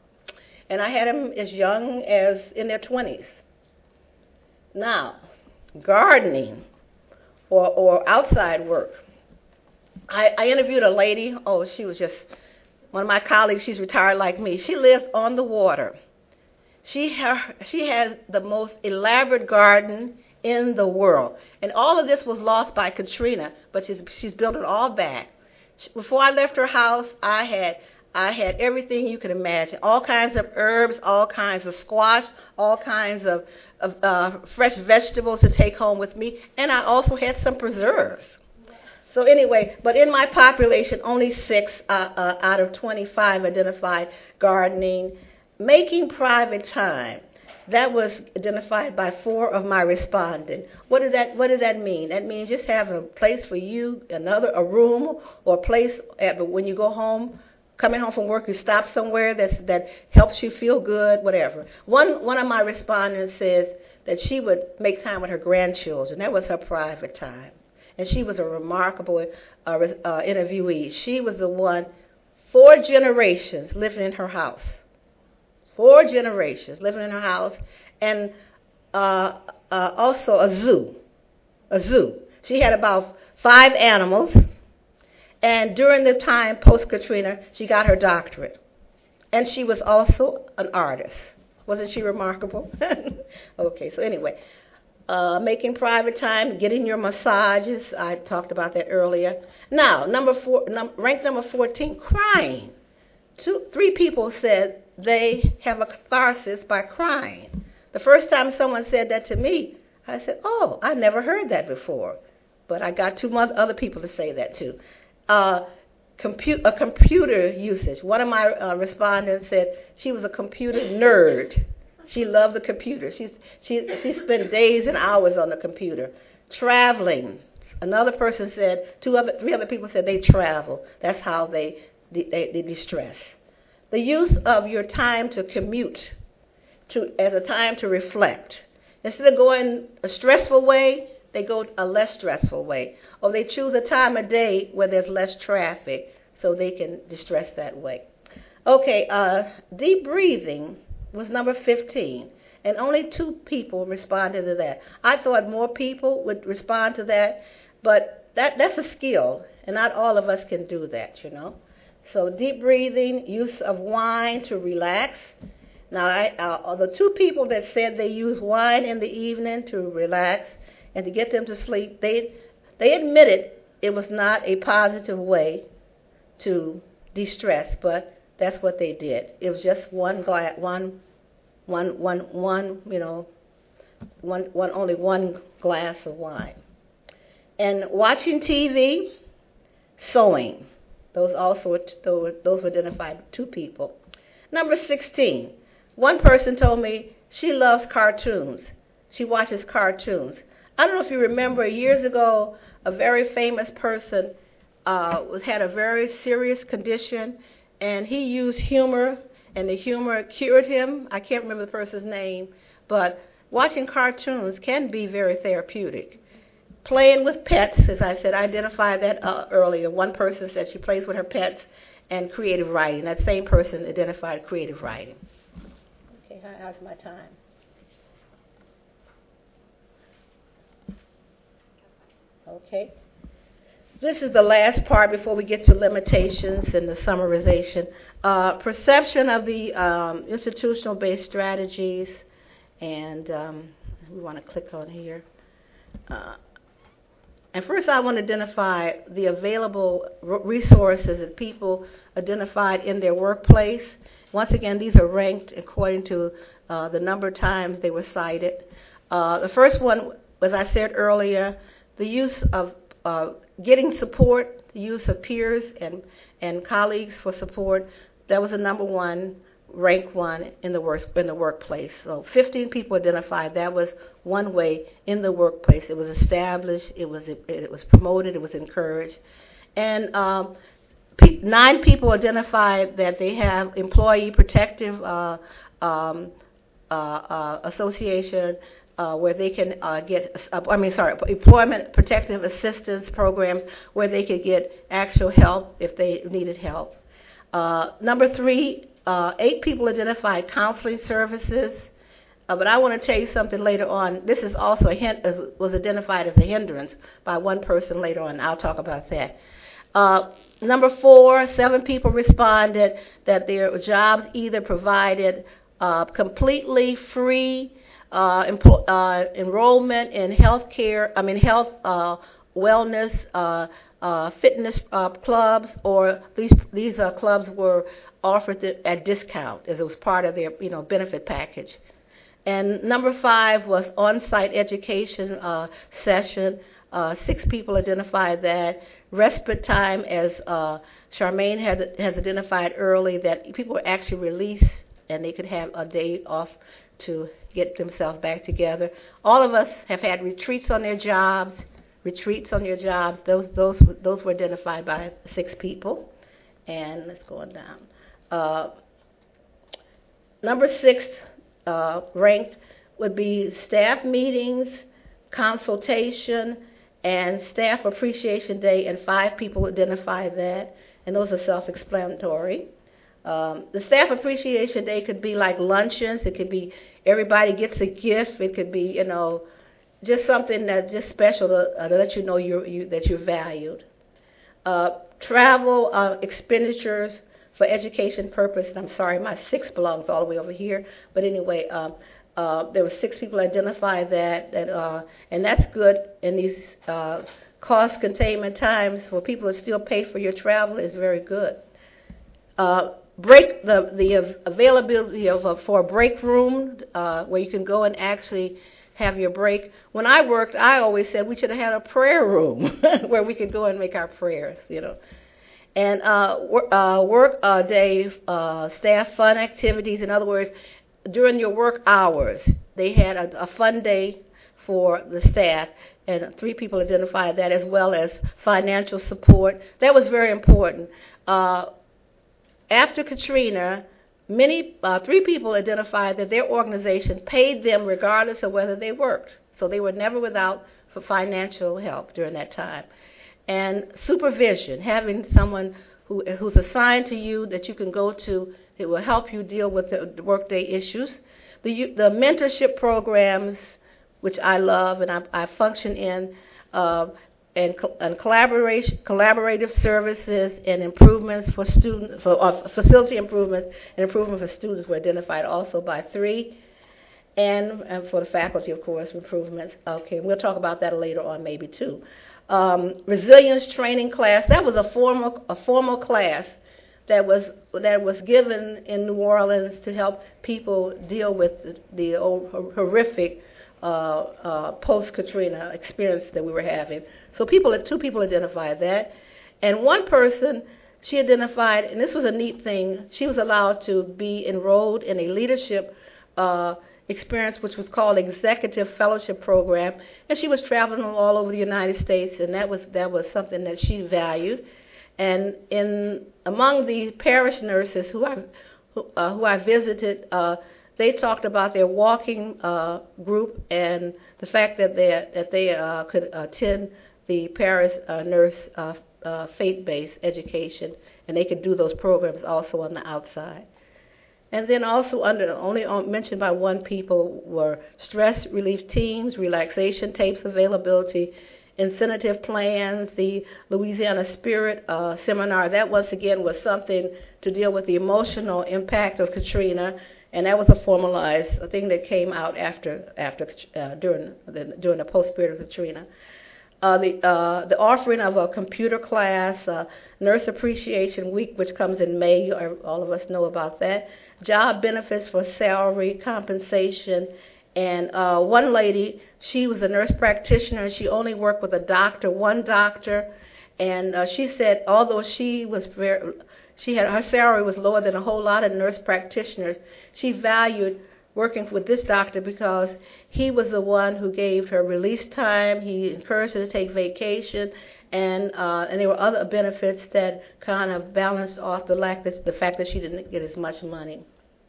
and I had them as young as in their twenties. Now, gardening or, or outside work. I, I interviewed a lady. Oh, she was just one of my colleagues. She's retired like me. She lives on the water. She, ha- she has the most elaborate garden in the world. And all of this was lost by Katrina, but she's, she's built it all back. She, before I left her house, I had I had everything you could imagine, all kinds of herbs, all kinds of squash, all kinds of, of uh, fresh vegetables to take home with me, and I also had some preserves. So anyway, but in my population, only six uh, uh, out of twenty-five identified gardening. Making private time, that was identified by four of my respondents. What did that What did that mean? That means just have a place for you, another a room or a place at, when you go home, coming home from work, you stop somewhere that's, that helps you feel good, whatever. One one of my respondents says that she would make time with her grandchildren. That was her private time, and she was a remarkable uh, uh, interviewee. She was the one, four generations living in her house. Four generations living in her house, and uh, uh, also a zoo, a zoo. She had about five animals, and during the time post-Katrina, she got her doctorate. And she was also an artist. Wasn't she remarkable? Okay, so anyway, uh, making private time, getting your massages. I talked about that earlier. Now, number four, num- ranked number fourteen, crying. Two, three people said they have a catharsis by crying. The first time someone said that to me, I said, oh, I never heard that before. But I got two other people to say that too. Uh, compu- a computer usage. One of my uh, respondents said she was a computer nerd. She loved the computer. She's, she, she spent days and hours on the computer. Traveling. Another person said, two other, three other people said they travel. That's how they, they, they de-stress. The use of your time to commute to as a time to reflect. Instead of going a stressful way, they go a less stressful way. Or they choose a time of day where there's less traffic so they can distress that way. Okay, uh, deep breathing was number fifteen, and only two people responded to that. I thought more people would respond to that, but that, that's a skill, and not all of us can do that, you know. So deep breathing, use of wine to relax. Now, I, uh, the two people that said they use wine in the evening to relax and to get them to sleep, they they admitted it was not a positive way to de-stress, but that's what they did. It was just one glass, one, one, one, one, you know, one, one, only one glass of wine. And watching T V, sewing. Those also those were identified two people. Number sixteen. One person told me she loves cartoons. She watches cartoons. I don't know if you remember years ago, a very famous person uh, was had a very serious condition, and he used humor, and the humor cured him. I can't remember the person's name, but watching cartoons can be very therapeutic. Playing with pets, as I said, I identified that uh, earlier. One person said she plays with her pets, and creative writing. That same person identified creative writing. Okay, how's my time? Okay. This is the last part before we get to limitations and the summarization. Uh, perception of the um, institutional-based strategies, and um, we want to click on here. Uh, And first I want to identify the available resources that people identified in their workplace. Once again, these are ranked according to uh, the number of times they were cited. Uh, the first one, as I said earlier, the use of uh, getting support, the use of peers and, and colleagues for support, that was the number one, rank one in the work, in the workplace. So fifteen people identified that was one way in the workplace. It was established, it was it, it was promoted, it was encouraged. And um, pe- nine people identified that they have employee protective uh, um, uh, uh, association uh, where they can uh, get, uh, I mean, sorry, employment protective assistance programs where they could get actual help if they needed help. Uh, number three, Uh, eight people identified counseling services, uh, but I want to tell you something later on. This is also a hint, uh, was identified as a hindrance by one person later on. I'll talk about that. Uh, number four, seven people responded that their jobs either provided uh, completely free uh, empl- uh, enrollment in health care, I mean health uh, wellness, uh, uh, fitness uh, clubs, or these these uh, clubs were offered at discount as it was part of their you know benefit package. And number five was on-site education uh, session. Uh, six people identified that. Respite time, as uh, Charmaine had, has identified early, that people were actually released and they could have a day off to get themselves back together. All of us have had retreats on their jobs. Retreats on your jobs. Those those those were identified by six people. And let's go on down. Uh, number six. Uh, ranked would be staff meetings, consultation, and staff appreciation day, and five people identified that, and those are self-explanatory. Um, the staff appreciation day could be like luncheons. It could be everybody gets a gift. It could be, you know, just something that's just special to, uh, to let you know you're, you, that you're valued. Uh, travel uh, expenditures for education purpose, and I'm sorry, my six belongs all the way over here. But anyway, um, uh, there were six people identified that, that uh, and that's good in these uh, cost containment times for people to still pay for your travel is very good. Uh, break the the availability of a, for a break room uh, where you can go and actually have your break. When I worked, I always said we should have had a prayer room where we could go and make our prayers, you know. And uh, wor- uh, work uh, day, uh, staff fun activities. In other words, during your work hours, they had a, a fun day for the staff, and three people identified that, as well as financial support. That was very important. Uh, after Katrina, many uh, three people identified that their organization paid them regardless of whether they worked, so they were never without for financial help during that time. And supervision, having someone who, who's assigned to you that you can go to that will help you deal with the workday issues. The, the mentorship programs, which I love and I, I function in, uh, and, and collaboration, collaborative services and improvements for student, for uh, facility improvements and improvement for students were identified also by three. And, and for the faculty, of course, improvements. Okay, we'll talk about that later on, maybe too. Um, resilience training class. That was a formal a formal class that was that was given in New Orleans to help people deal with the, the horrific uh, uh, post-Katrina experience that we were having. So people, two people identified that, and one person she identified, and this was a neat thing. She was allowed to be enrolled in a leadership Uh, experience, which was called Executive Fellowship Program, and she was traveling all over the United States, and that was that was something that she valued. And in among the parish nurses who I who, uh, who I visited, uh, they talked about their walking uh, group and the fact that they that they uh, could attend the parish uh, nurse uh, uh, faith-based education, and they could do those programs also on the outside. And then also under only mentioned by one people were stress relief teams, relaxation tapes availability, incentive plans, the Louisiana Spirit uh, seminar. That once again was something to deal with the emotional impact of Katrina, and that was a formalized thing that came out after after uh, during the during the post period of Katrina. Uh, the uh, the offering of a computer class, uh, Nurse Appreciation Week, which comes in May. All of us know about that. Job benefits for salary, compensation, and uh, one lady, she was a nurse practitioner, and she only worked with a doctor, one doctor, and uh, she said although she was very, she had her salary was lower than a whole lot of nurse practitioners, she valued working with this doctor because he was the one who gave her release time. He encouraged her to take vacation, and uh, and there were other benefits that kind of balanced off the lack that the fact that she didn't get as much money.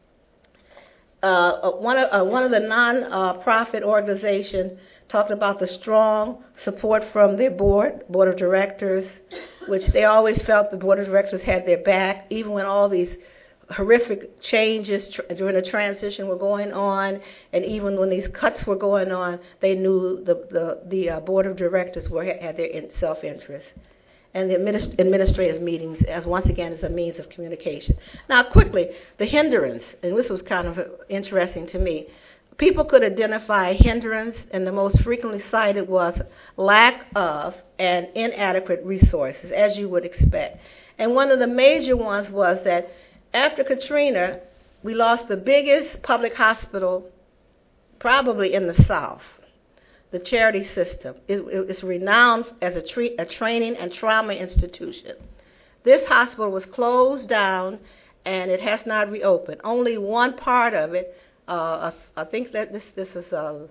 Uh, one of uh, one of the non-profit uh, organizations talked about the strong support from their board board of directors, which they always felt the board of directors had their back, even when all these horrific changes tr- during the transition were going on, and even when these cuts were going on, they knew the the, the uh, board of directors were had their in self-interest, and the administ- administrative meetings as once again as a means of communication. Now, quickly, the hindrance, and this was kind of interesting to me. people could identify hindrance, and the most frequently cited was lack of and inadequate resources, as you would expect. And one of the major ones was that after Katrina, we lost the biggest public hospital probably in the South, the Charity System. It, it's renowned as a, tre- a training and trauma institution. This hospital was closed down, and it has not reopened. Only one part of it, uh, I think that this this is a,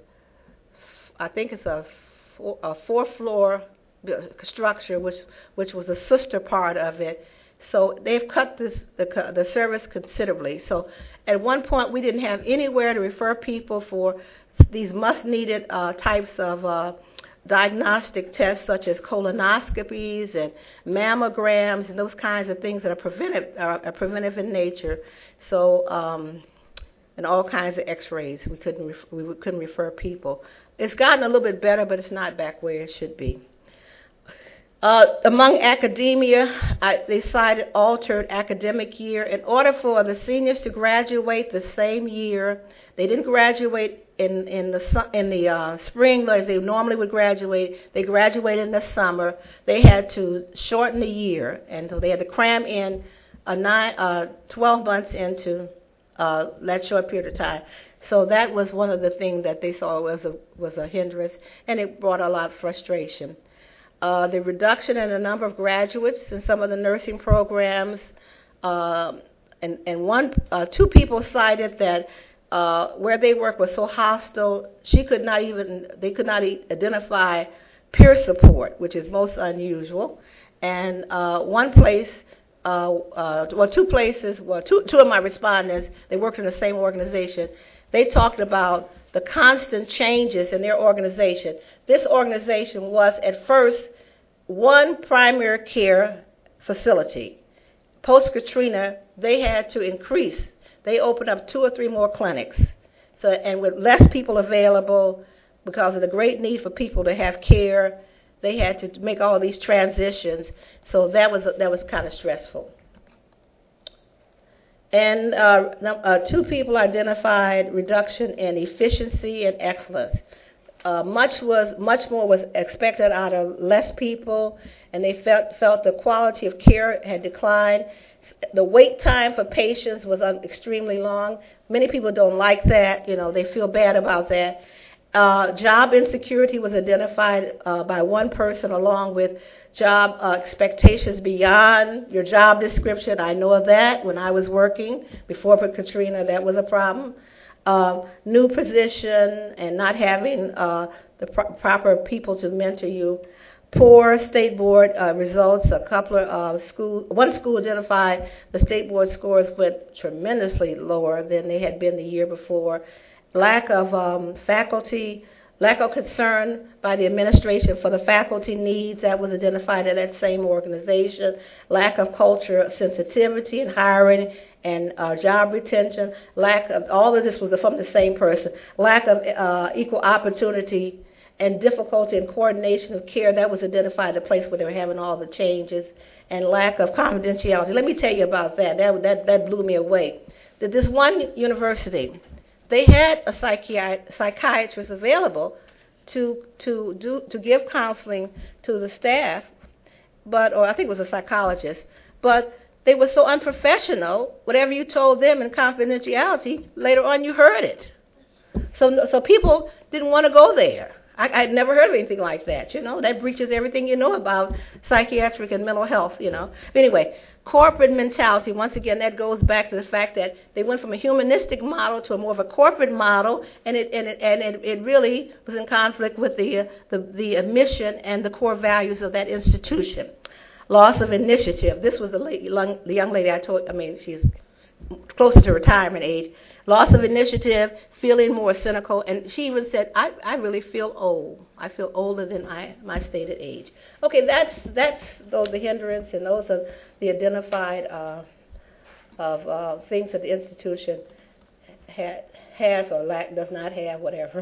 I think it's a, four, a four-floor structure, which which was the sister part of it. So they've cut this the the service considerably. So at one point we didn't have anywhere to refer people for these much-needed uh, types of uh, diagnostic tests, such as colonoscopies and mammograms and those kinds of things that are preventive are, are preventive in nature. So um, and all kinds of X-rays. We couldn't ref- we couldn't refer people. It's gotten a little bit better, but it's not back where it should be. Uh, among academia, I, they cited altered academic year. In order for the seniors to graduate the same year, they didn't graduate in, in the su- in the uh, spring as they normally would graduate. They graduated in the summer. They had to shorten the year, and so they had to cram in a nine, uh, twelve months into uh, that short period of time. So that was one of the things that they saw was a was a hindrance, and it brought a lot of frustration. Uh, the reduction in the number of graduates in some of the nursing programs, uh, and, and one, uh, two people cited that uh, where they work was so hostile, she could not even, they could not e- identify peer support, which is most unusual. And uh, one place, uh, uh, well, two places, well, two, two of my respondents, they worked in the same organization. They talked about the constant changes in their organization. This organization was at first one primary care facility. Post-Katrina, they had to increase. They opened up two or three more clinics. So, and with less people available, because of the great need for people to have care, they had to make all these transitions. So that was that was kind of stressful. And uh, uh, two people identified reduction in efficiency and excellence. Uh, much was much more was expected out of less people, and they felt felt the quality of care had declined. The wait time for patients was un- extremely long. Many people don't like that. You know, they feel bad about that. Uh, job insecurity was identified uh, by one person, along with job uh, expectations beyond your job description. I know of that. When I was working before Katrina, that was a problem. Uh, new position and not having uh, the pro- proper people to mentor you. Poor state board uh, results. A couple of uh, school, one school identified the state board scores went tremendously lower than they had been the year before. Lack of um, faculty, lack of concern by the administration for the faculty needs, that was identified at that same organization. Lack of culture sensitivity in hiring and uh, job retention. Lack of, all of this was from the same person. Lack of uh, equal opportunity and difficulty in coordination of care, that was identified at the place where they were having all the changes. And lack of confidentiality. Let me tell you about that. That that, that blew me away. That this one university, they had a psychiat- psychiatrist available to to do to give counseling to the staff, but or I think it was a psychologist, but they were so unprofessional. Whatever you told them in confidentiality, later on you heard it. So so people didn't want to go there. I, I'd never heard of anything like that. You know, that breaches everything you know about psychiatric and mental health. You know. But anyway. Corporate mentality, once again, that goes back to the fact that they went from a humanistic model to a more of a corporate model, and it and it and it, it really was in conflict with the, uh, the the mission and the core values of that institution. Loss of initiative. This was the, la- the young lady I told. I mean, she's closer to retirement age. Loss of initiative, feeling more cynical, and she even said, "I, I really feel old. I feel older than I my stated age." Okay, that's that's those the hindrance, and those are the identified uh, of uh, things that the institution ha- has or lack does not have, whatever.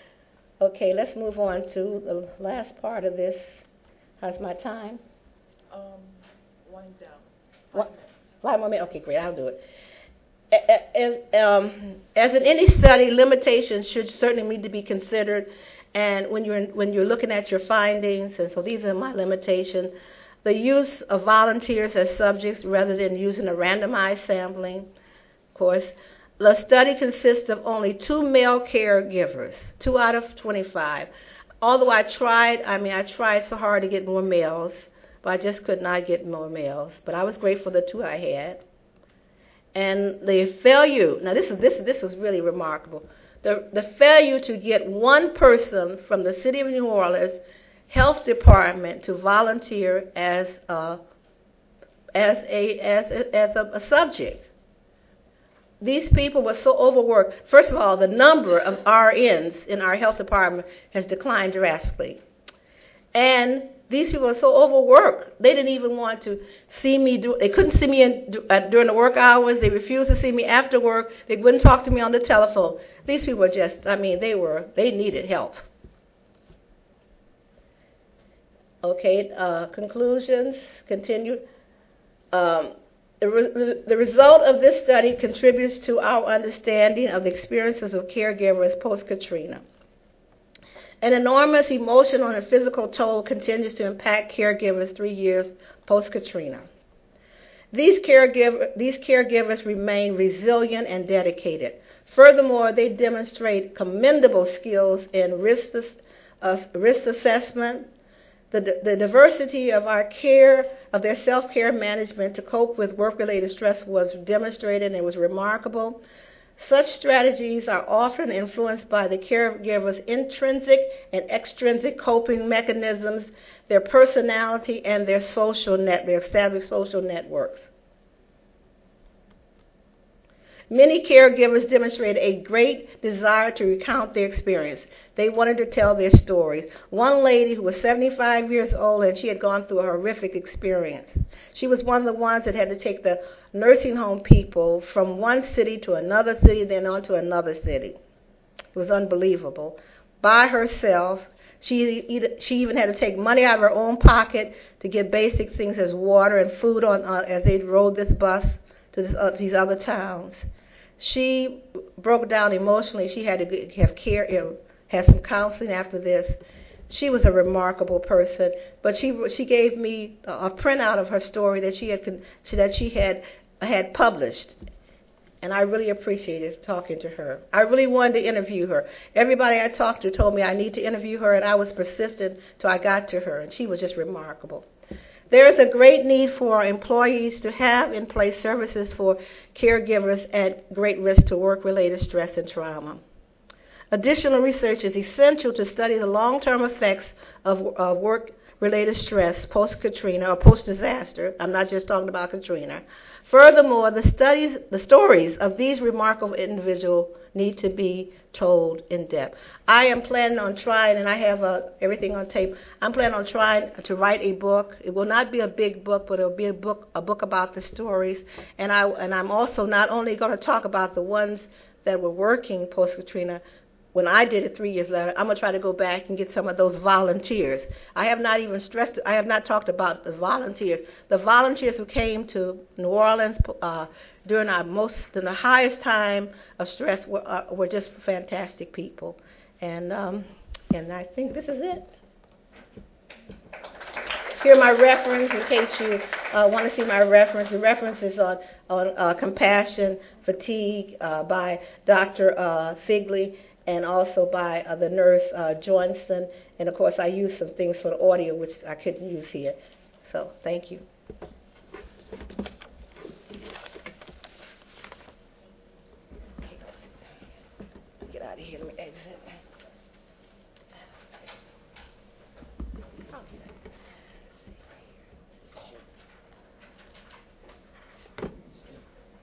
Okay, let's move on to the last part of this. How's my time? Um, wind down. What? Five more minutes. Okay, great. I'll do it. as, um, as in any study, limitations should certainly need to be considered. And when you're when you're looking at your findings, and so these are my limitations. The use of volunteers as subjects rather than using a randomized sampling. Of course, the study consists of only two male caregivers, two out of twenty-five. Although I tried, I mean, I tried so hard to get more males, but I just could not get more males. But I was grateful for the two I had. And the failure, now this is this this was really remarkable. The the failure to get one person from the city of New Orleans health department to volunteer as a as a as a, as a, a subject. These people were so overworked. First of all, the number of R Ns in our health department has declined drastically. And these people are so overworked. They didn't even want to see me do. They couldn't see me in, uh, during the work hours. They refused to see me after work. They wouldn't talk to me on the telephone. These people were just, I mean, they were, they needed help. Okay, uh, conclusions, continue. Um, the, re- the result of this study contributes to our understanding of the experiences of caregivers post-Katrina. An enormous emotional and physical toll continues to impact caregivers three years post-Katrina. These, caregiver, these caregivers remain resilient and dedicated. Furthermore, they demonstrate commendable skills in risk, uh, risk assessment, the, the diversity of our care, of their self-care management to cope with work-related stress was demonstrated and it was remarkable. Such strategies are often influenced by the caregiver's intrinsic and extrinsic coping mechanisms, their personality, and their social net, their established social networks. Many caregivers demonstrated a great desire to recount their experience. They wanted to tell their stories. One lady who was seventy-five years old and she had gone through a horrific experience. She was one of the ones that had to take the nursing home people from one city to another city, then on to another city. It was unbelievable. By herself, she she even had to take money out of her own pocket to get basic things as water and food on uh, as they rode this bus to this, uh, these other towns. She broke down emotionally. She had to have care, you know, have some counseling after this. She was a remarkable person, but she she gave me a printout of her story that she had that she had had published, and I really appreciated talking to her. I really wanted to interview her. Everybody I talked to told me I need to interview her, and I was persistent till I got to her, and she was just remarkable. There is a great need for our employees to have in place services for caregivers at great risk to work-related stress and trauma. Additional research is essential to study the long-term effects of uh, work-related stress post-Katrina or post-disaster. I'm not just talking about Katrina. Furthermore, the studies, the stories of these remarkable individuals need to be told in depth. I am planning on trying, and I have uh, everything on tape. I'm planning on trying to write a book. It will not be a big book, but it will be a book, a book about the stories. And I and I'm also not only going to talk about the ones that were working post-Katrina. When I did it three years later, I'm going to try to go back and get some of those volunteers. I have not even stressed, I have not talked about the volunteers. The volunteers who came to New Orleans uh, during our most, during the highest time of stress were, uh, were just fantastic people. And, um, and I think this is it. Here are my reference in case you uh, want to see my reference. The reference is on, on uh, Compassion, Fatigue uh, by Doctor Uh, Figley, and also by uh, the nurse uh, Johnson. And of course I used some things for the audio which I couldn't use here. So thank you.